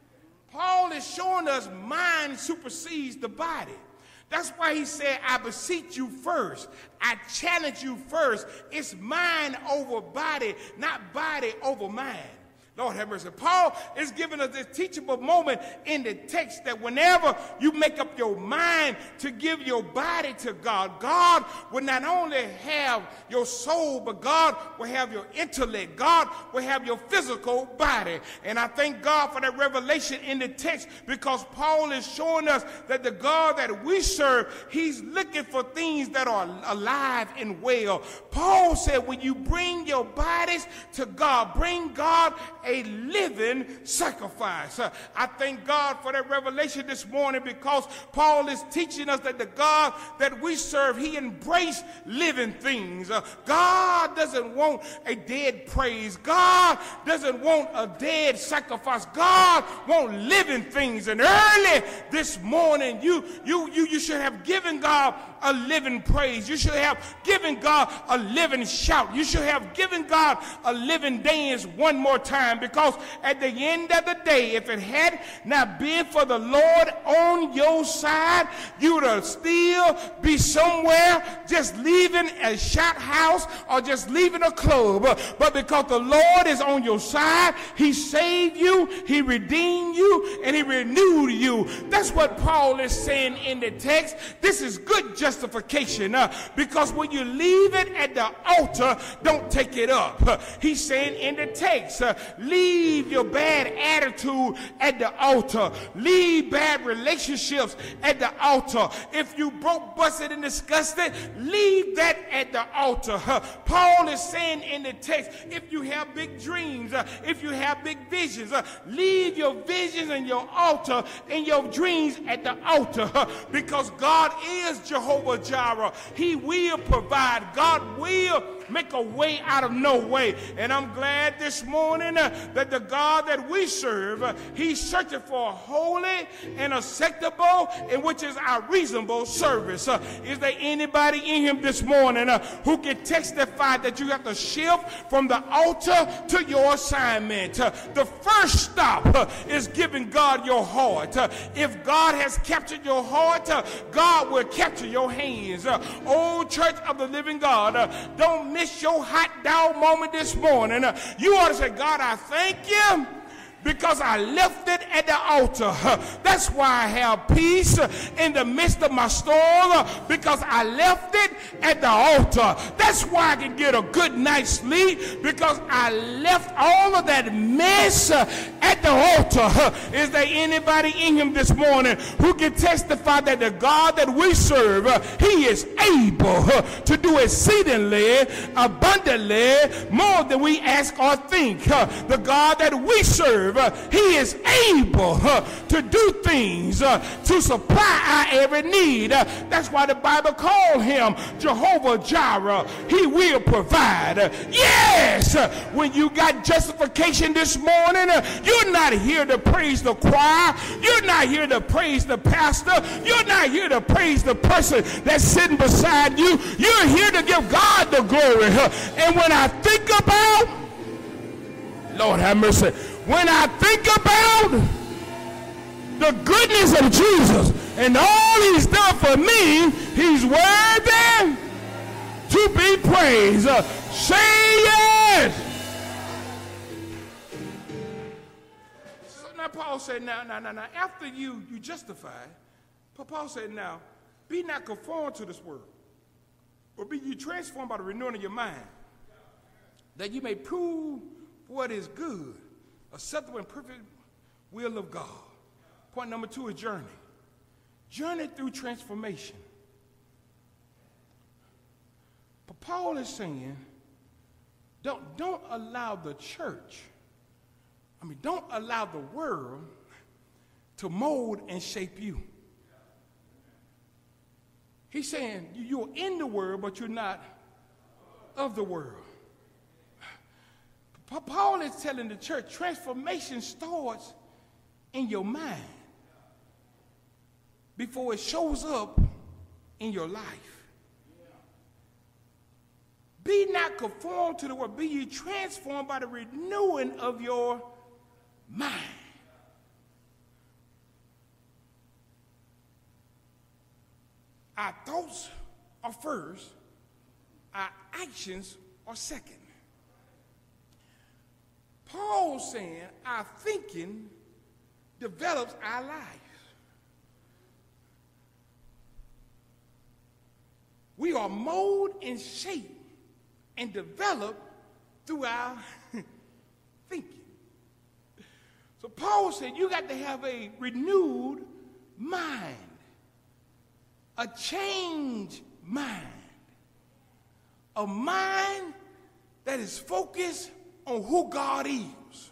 A: Paul is showing us mind supersedes the body. That's why he said, I beseech you first. I challenge you first. It's mind over body, not body over mind. Lord have mercy. Paul is giving us this teachable moment in the text that whenever you make up your mind to give your body to God, God will not only have your soul, but God will have your intellect. God will have your physical body. And I thank God for that revelation in the text, because Paul is showing us that the God that we serve, he's looking for things that are alive and well. Paul said, when you bring your bodies to God, bring God a living sacrifice. Uh, I thank God for that revelation this morning, because Paul is teaching us that the God that we serve, he embraced living things. Uh, God doesn't want a dead praise. God doesn't want a dead sacrifice. God wants living things. And early this morning, you, you, you, you should have given God a living praise. You should have given God a living shout. You should have given God a living dance one more time, because at the end of the day, if it had not been for the Lord on your side, you would still be somewhere just leaving a shot house or just leaving a club. But because the Lord is on your side, he saved you, he redeemed you, and he renewed you. That's what Paul is saying in the text. This is good justification, uh, because when you leave it at the altar, don't take it up. Uh, he's saying in the text, uh, leave your bad attitude at the altar. Leave bad relationships at the altar. If you broke, busted, and disgusted, leave that at the altar. Uh, Paul is saying in the text, if you have big dreams, uh, if you have big visions, uh, leave your visions and your altar and your dreams at the altar, uh, because God is Jehovah Jireh. He will provide. God will make a way out of no way. And I'm glad this morning uh, that the God that we serve, uh, he's searching for a holy and acceptable, and which is our reasonable service. Uh, is there anybody in him this morning uh, who can testify that you have to shift from the altar to your assignment? Uh, the first stop uh, is giving God your heart. Uh, if God has captured your heart, uh, God will capture your hands. Uh, oh, Church of the Living God, uh, don't miss your hot dog moment this morning, you ought to say, God, I thank you because I left it at the altar. That's why I have peace in the midst of my storm, because I left it at the altar. That's why I can get a good night's sleep, because I left all of that mess at the altar. Is there anybody in him this morning who can testify that the God that we serve, he is able to do exceedingly abundantly more than we ask or think? The God that we serve, he is able uh, to do things uh, to supply our every need. Uh, that's why the Bible called him Jehovah Jireh. He will provide. Uh, yes, uh, when you got justification this morning, uh, you're not here to praise the choir. You're not here to praise the pastor. You're not here to praise the person that's sitting beside you. You're here to give God the glory. Uh, and when I think about, Lord have mercy, when I think about the goodness of Jesus and all he's done for me, he's worthy to be praised. Uh, say yes. So now Paul said, now, now, now, now, after you, you justify, Paul said, now, be not conformed to this world, but be ye transformed by the renewing of your mind, that you may prove what is good, acceptable and perfect will of God. Point number two is journey. Journey through transformation. But Paul is saying, don't, don't allow the church, I mean, don't allow the world to mold and shape you. He's saying you're in the world, but you're not of the world. Paul is telling the church transformation starts in your mind before it shows up in your life. Be not conformed to the world. Be ye transformed by the renewing of your mind. Our thoughts are first. Our actions are second. Paul's saying our thinking develops our lives. We are molded and shaped and developed through our thinking. So Paul said you got to have a renewed mind, a changed mind, a mind that is focused on who God is.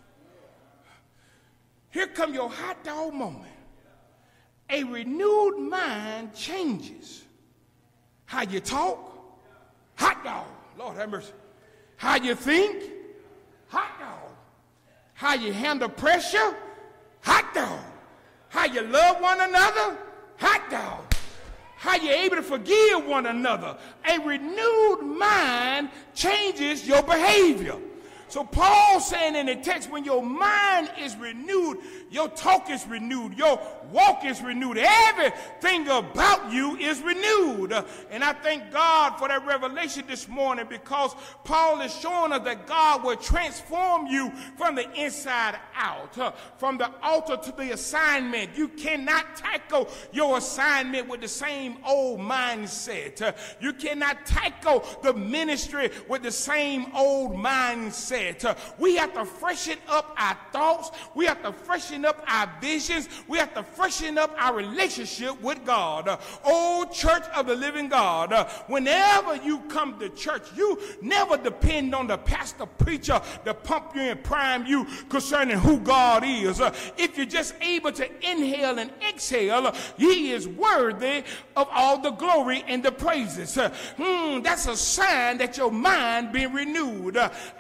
A: Here come your hot dog moment. A renewed mind changes how you talk, hot dog, Lord have mercy. How you think, hot dog. How you handle pressure, hot dog. How you love one another, hot dog. How you able to forgive one another. A renewed mind changes your behavior. So Paul's saying in the text, when your mind is renewed, your talk is renewed, your walk is renewed, everything about you is renewed. And I thank God for that revelation this morning, because Paul is showing us that God will transform you from the inside out, uh, from the altar to the assignment. You cannot tackle your assignment with the same old mindset. Uh, you cannot tackle the ministry with the same old mindset. Uh, we have to freshen up our thoughts. We have to freshen up our visions. We have to freshen up our relationship with God. Uh, oh, church of the living God, uh, whenever you come to church, you never depend on the pastor preacher to pump you and prime you concerning who God is. Uh, if you're just able to inhale and exhale, uh, he is worthy of all the glory and the praises. Uh, hmm, that's a sign that your mind being renewed. Uh, I think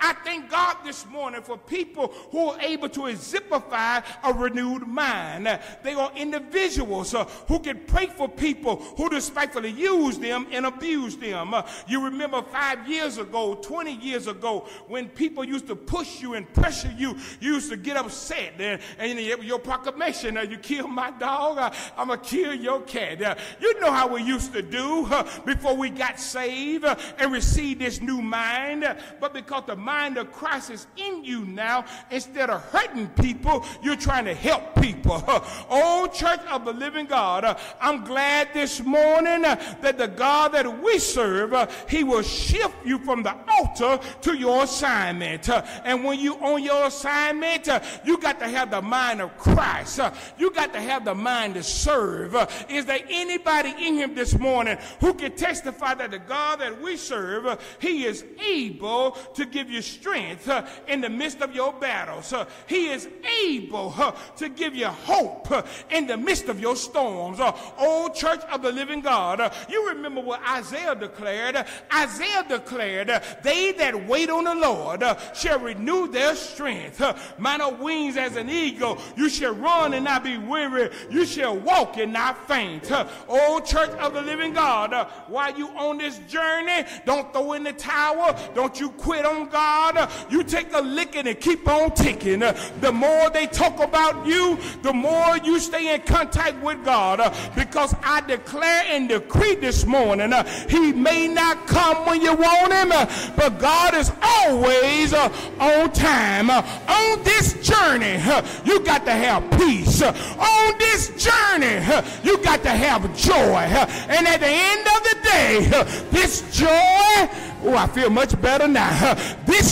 A: thank God this morning for people who are able to exemplify a renewed mind. They are individuals uh, who can pray for people who despitefully use them and abuse them. Uh, you remember five years ago, twenty years ago, when people used to push you and pressure you, you used to get upset. And, and your proclamation, uh, you kill my dog, uh, I'm going to kill your cat. Uh, you know how we used to do uh, before we got saved uh, and received this new mind. Uh, but because the mind of Christ is in you now, instead of hurting people, you're trying to help people. Uh, oh, Church of the Living God, uh, I'm glad this morning uh, that the God that we serve, uh, he will shift you from the altar to your assignment. Uh, and when you on your assignment, uh, you got to have the mind of Christ. Uh, you got to have the mind to serve. Uh, is there anybody in him this morning who can testify that the God that we serve, uh, he is able to give you strength uh, in the midst of your battles. Uh, he is able uh, to give you hope uh, in the midst of your storms. Uh, oh, Church of the Living God, uh, you remember what Isaiah declared. Uh, Isaiah declared, uh, they that wait on the Lord uh, shall renew their strength. Uh, mount up wings as an eagle. You shall run and not be weary. You shall walk and not faint. Uh, oh, Church of the Living God, uh, while you on this journey, don't throw in the towel. Don't you quit on God. Uh, you take a licking and keep on ticking. Uh, the more they talk about you, the more you stay in contact with God. Uh, because I declare and decree this morning, uh, he may not come when you want him, uh, but God is always uh, on time. Uh, on this journey, uh, you got to have peace. Uh, on this journey, uh, you got to have joy. Uh, and at the end of the day, uh, this joy, oh, I feel much better now. Uh, this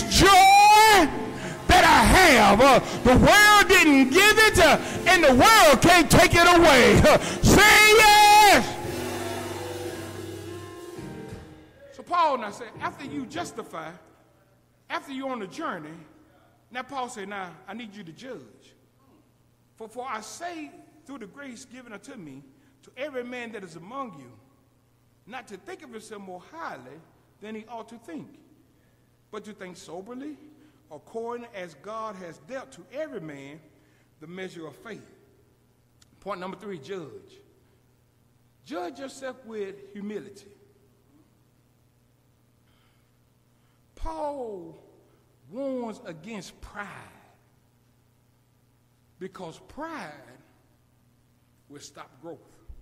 A: joy that I have, uh, the world didn't give it, uh, and the world can't take it away. Uh, say yes. So Paul now said, after you justify, after you're on the journey, now Paul said, now I need you to judge. For, for I say through the grace given unto me, to every man that is among you, not to think of himself more highly than he ought to think, but to think soberly, according as God has dealt to every man the measure of faith. Point number three, judge. Judge yourself with humility. Paul warns against pride, because pride will stop growth.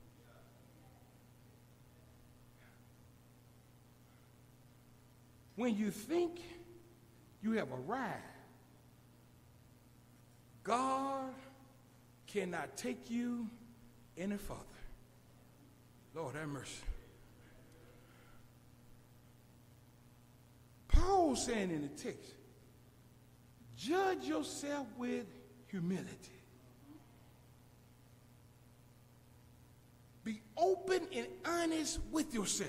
A: When you think you have arrived, God cannot take you any further. Lord have mercy. Paul saying in the text, judge yourself with humility. Be open and honest with yourself,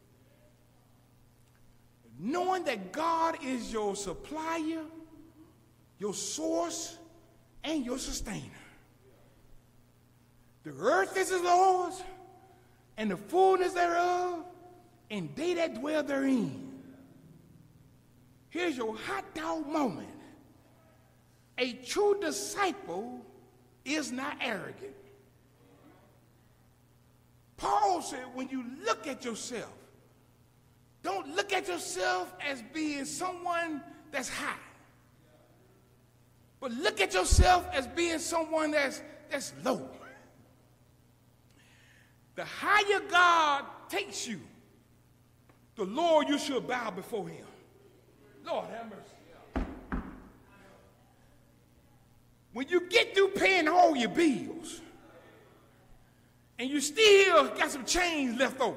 A: knowing that God is your supplier, your source, and your sustainer. The earth is the Lord's, and the fullness thereof, and they that dwell therein. Here's your hot dog moment. A true disciple is not arrogant. Paul said, when you look at yourself, don't look at yourself as being someone that's high, but look at yourself as being someone that's, that's low. The higher God takes you, the lower you should bow before him. Lord have mercy. When you get through paying all your bills and you still got some change left over,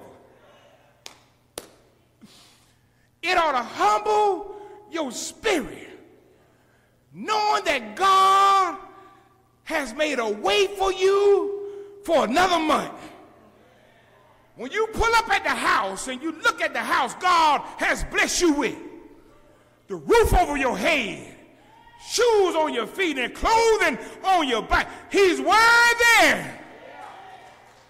A: it ought to humble your spirit, knowing that God has made a way for you for another month. When you pull up at the house and you look at the house God has blessed you with, the roof over your head, shoes on your feet, and clothing on your back, he's worthy to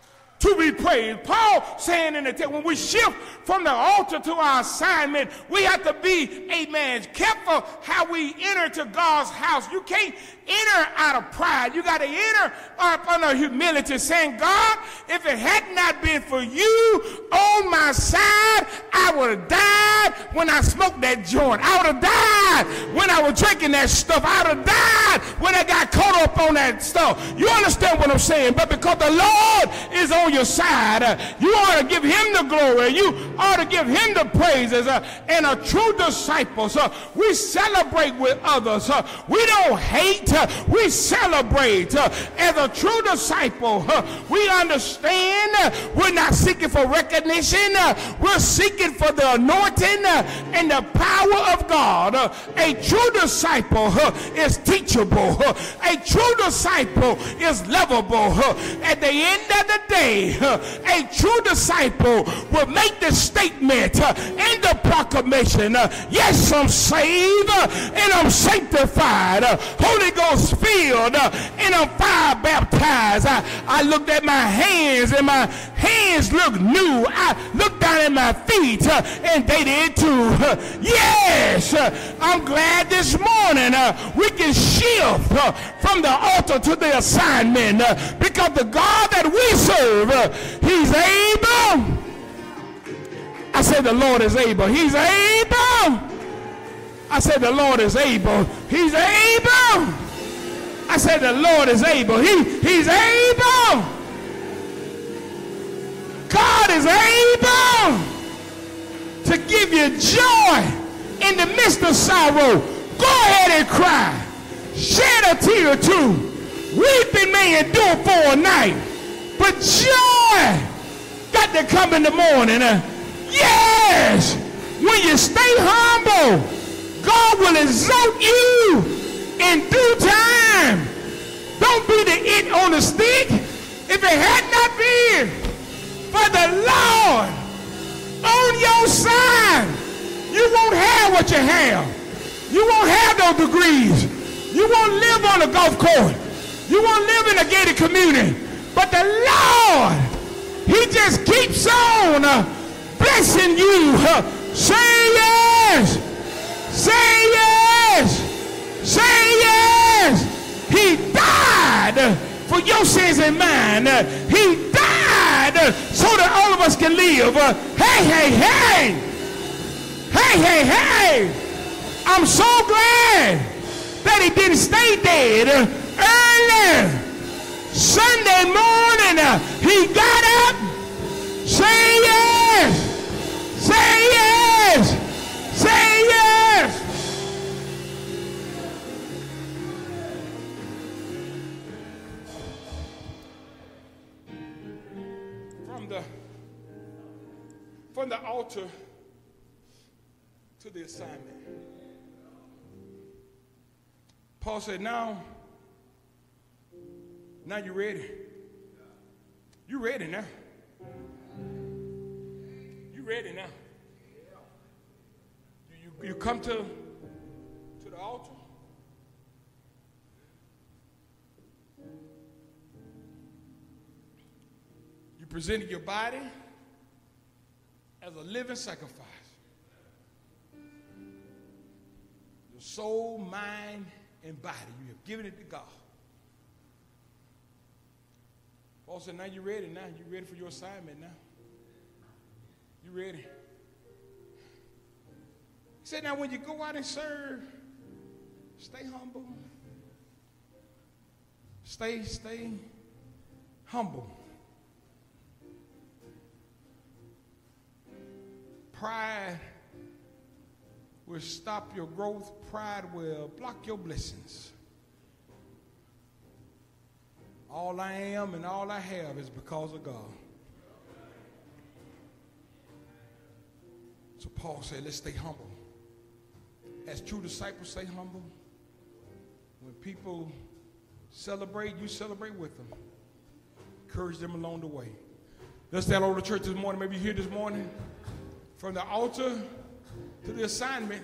F: to be praised. Paul saying in the text, when we shift from the altar to our assignment, we have to be, amen, careful how we enter to God's house. You can't enter out of pride. You got to enter up under humility, saying, God, if it had not been for you on my side, I would have died when I smoked that joint. I would have died when I was drinking that stuff. I would have died when I got caught up on that stuff. You understand what I'm saying? But because the Lord is on your side, uh, you ought to give him the glory. You ought to give him the praises. Uh, and a true disciple, uh, we celebrate with others. Uh, we don't hate. Uh, we celebrate. Uh, as a true disciple, uh, we understand uh, we're not seeking for recognition. Uh, we're seeking for the anointing uh, and the power of God. Uh, a true disciple uh, is teachable. Uh, a true disciple is lovable. Uh, at the end of the day, uh, a true disciple will make the statement uh, and the proclamation, uh, yes, I'm saved uh, and I'm sanctified, uh, Holy Ghost filled uh, and I'm fire baptized. I, I looked at my hands and my hands look new. I looked down at my feet uh, and they did too. Uh, yes, uh, I'm glad this morning uh, we can shift uh, from the altar to the assignment uh, because the God that we serve, uh, he's able. I said the Lord is able. He's able. I said the Lord is able. He's able. I said the Lord is able. He, he's able. God is able to give you joy in the midst of sorrow. Go ahead and cry. Shed a tear or two. Weeping may endure for a night, but joy got to come in the morning. Uh, yes, when you stay humble, God will exalt you in due time. Don't be the it on the stick. If it had not been for the Lord on your side, you won't have what you have. You won't have those degrees. You won't live on a golf course. You won't live in a gated community. But the Lord, he just keeps on uh, blessing you. Uh, say yes. Say yes. Say yes. He died for your sins and mine. Uh, he died uh, so that all of us can live. Uh, hey, hey, hey. Hey, hey, hey. I'm so glad that he didn't stay dead. Uh, early Sunday morning, uh, he got up. Say yes. Say yes. Say yes. From the from the altar to the assignment. Paul said, now, now you're ready. You're ready now. You're ready now. You, you, you come to, to the altar. You presented your body as a living sacrifice. Your soul, mind, and body. You have given it to God. Paul said, now you're ready now. You're ready for your assignment now. You're ready. He said, now when you go out and serve, stay humble. Stay, stay humble. Pride will stop your growth. Pride will block your blessings. All I am and all I have is because of God. So Paul said, let's stay humble. As true disciples, stay humble. When people celebrate, you celebrate with them. Encourage them along the way. Let's stand over the church this morning. Maybe you're here this morning. From the altar to the assignment.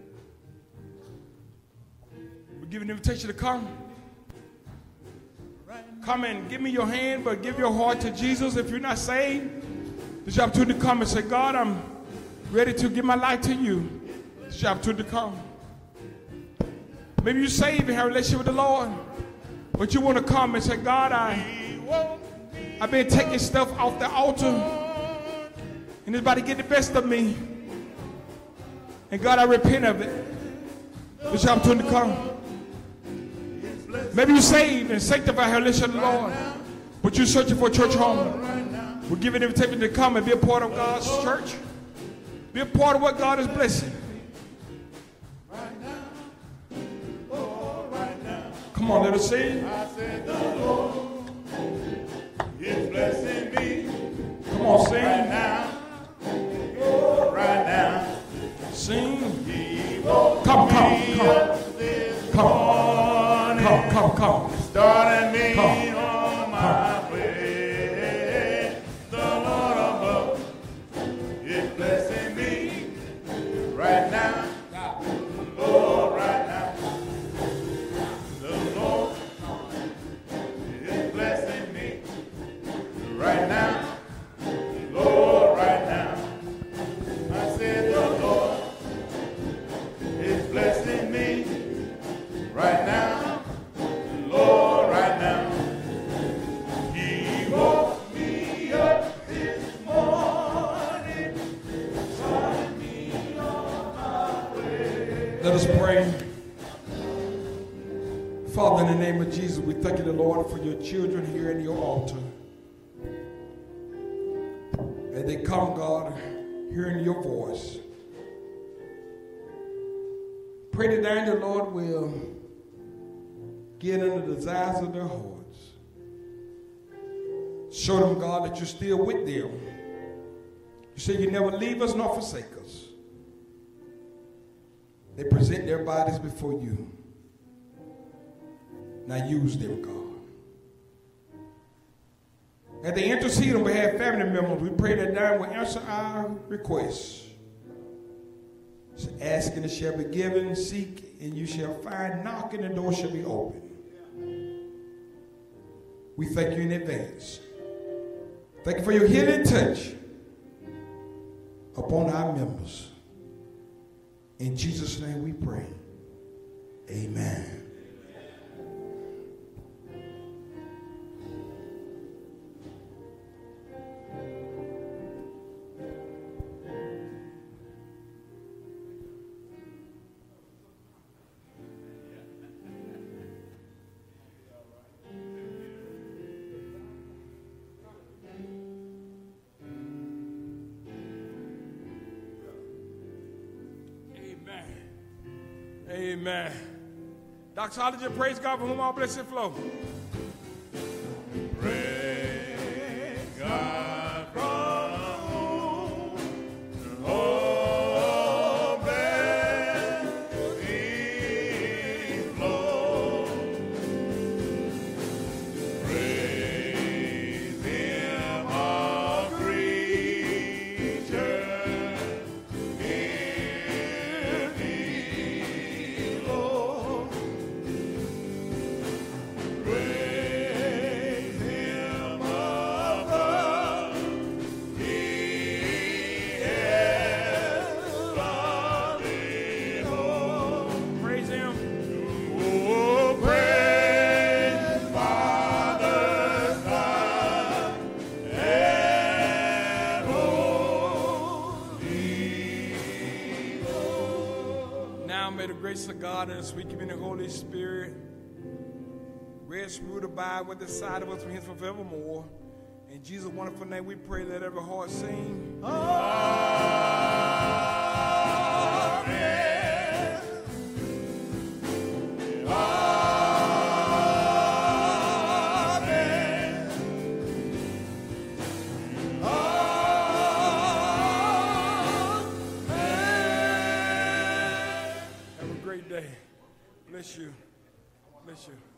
F: We're giving an invitation to come.
A: Come and give me your hand, but give your heart to Jesus. If you're not saved, this is your opportunity to come and say, God, I'm ready to give my life to you. This is your opportunity to come. Maybe you're saved and have a relationship with the Lord, but you want to come and say, God, I, I've been taking stuff off the altar, and it's about to get the best of me. And God, I repent of it. This is your opportunity to come. Maybe you're saved and sanctified, have a relationship with the Lord, but you're searching for a church home. We're giving an invitation to come and be a part of God's church. Be a part of what God is blessing. Come on, let us sing.
B: I said the Lord is blessing me.
A: Come on, sing.
B: Right now. Right now.
A: Sing.
B: He woke
A: Come, come,
B: me
A: come.
B: up this
A: Come.
B: morning.
A: Come, come, come.
B: Starting me
A: Come.
B: on my way. The Lord above is blessing me right now. Lord, right now. The Lord is blessing me right now. Lord, right now. I said the Lord is blessing me right now. Lord, right now. He woke me up this morning, started me on my way.
A: Let us pray. Father, in the name of Jesus, we thank you, the Lord, for your children here in your altar. As they come, God, hearing your voice. Pray that the angel, Lord, will get into the desires of their hearts. Show them, God, that you're still with them. You say you never leave us nor forsake us. They present their bodies before you. Now use them, God. As they intercede on behalf of family members, we pray that God will answer our requests. So ask and it shall be given, seek and you shall find, knock and the door shall be open. We thank you in advance. Thank you for your healing touch upon our members. In Jesus' name we pray. Amen. Amen. Doxology, praise God for whom all blessings flow.
B: Praise God from whom all blessings flow. Praise Him, all creatures.
A: May the grace of God and the sweet communion of the Holy Spirit rest, root, abide with the side of us from henceforth forevermore. In Jesus' wonderful name we pray, let every heart sing.
B: Amen. Amen.
A: Have a great day. Bless you. Bless you.